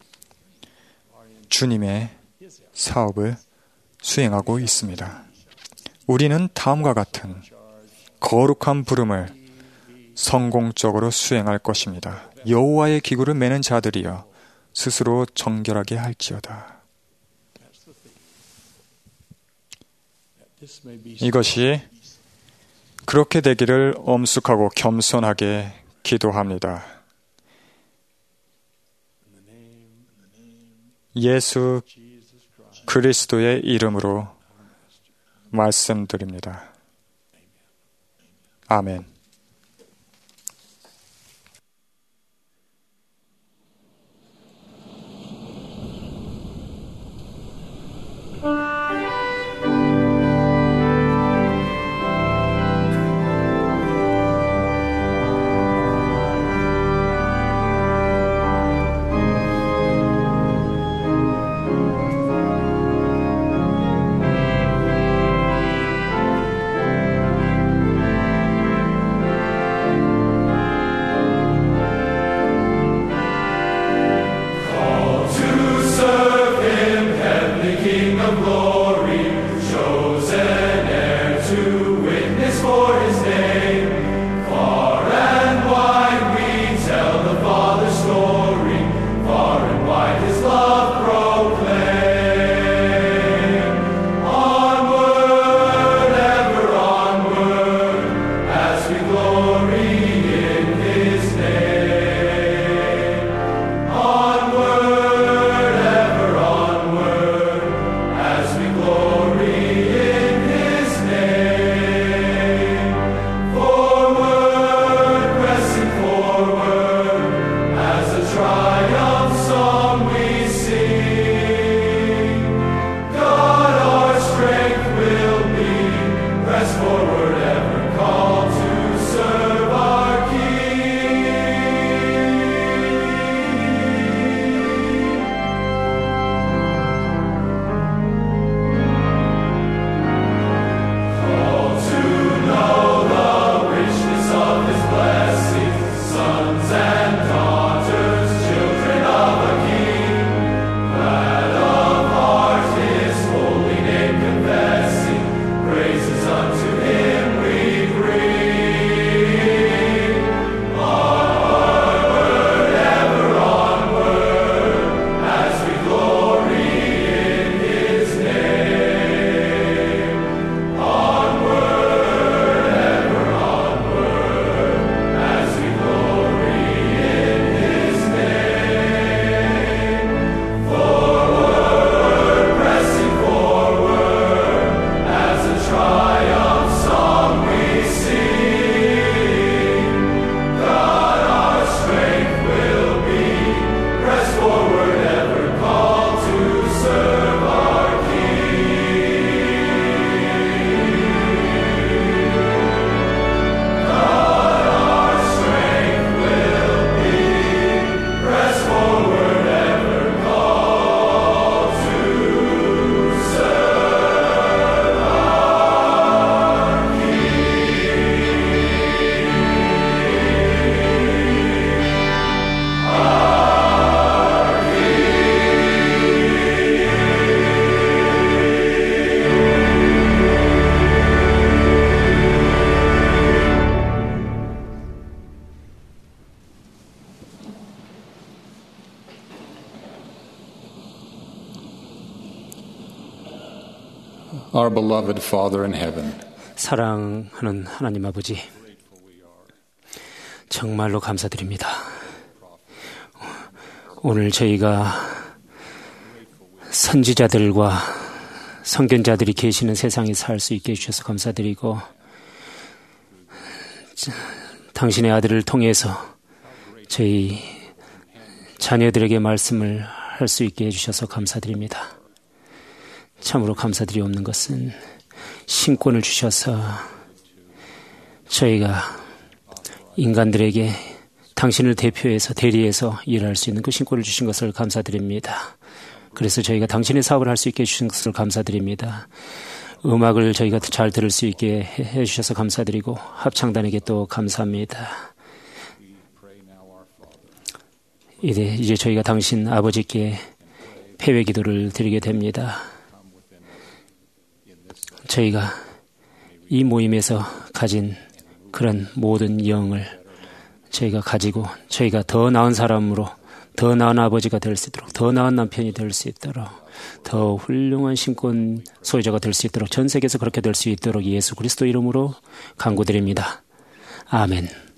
주님의 사업을 수행하고 있습니다. 우리는 다음과 같은 거룩한 부름을 성공적으로 수행할 것입니다. 여호와의 기구를 매는 자들이여 스스로 정결하게 할지어다. 이것이 그렇게 되기를 엄숙하고 겸손하게 기도합니다. 예수 그리스도의 이름으로 말씀드립니다. 아멘. our beloved Father in heaven, 사랑하는 하나님 아버지, 정말로 감사드립니다. 오늘 저희가 선지자들과 선견자들이 계시는 세상에 살 수 있게 해주셔서 감사드리고, 당신의 아들을 통해서 저희 자녀들에게 말씀을 할 수 있게 해주셔서 감사드립니다. 참으로 감사드리옵는 것은 신권을 주셔서 저희가 인간들에게 당신을 대표해서 대리해서 일할 수 있는 그 신권을 주신 것을 감사드립니다. 그래서 저희가 당신의 사업을 할 수 있게 해주신 것을 감사드립니다. 음악을 저희가 잘 들을 수 있게 해주셔서 감사드리고 합창단에게 또 감사합니다. 이제 저희가 당신 아버지께 패배 기도를 드리게 됩니다. 저희가 이 모임에서 가진 그런 모든 영을 저희가 가지고 저희가 더 나은 사람으로 더 나은 아버지가 될 수 있도록, 더 나은 남편이 될 수 있도록, 더 훌륭한 신권 소유자가 될 수 있도록, 전 세계에서 그렇게 될 수 있도록 예수 그리스도 이름으로 간구드립니다. 아멘.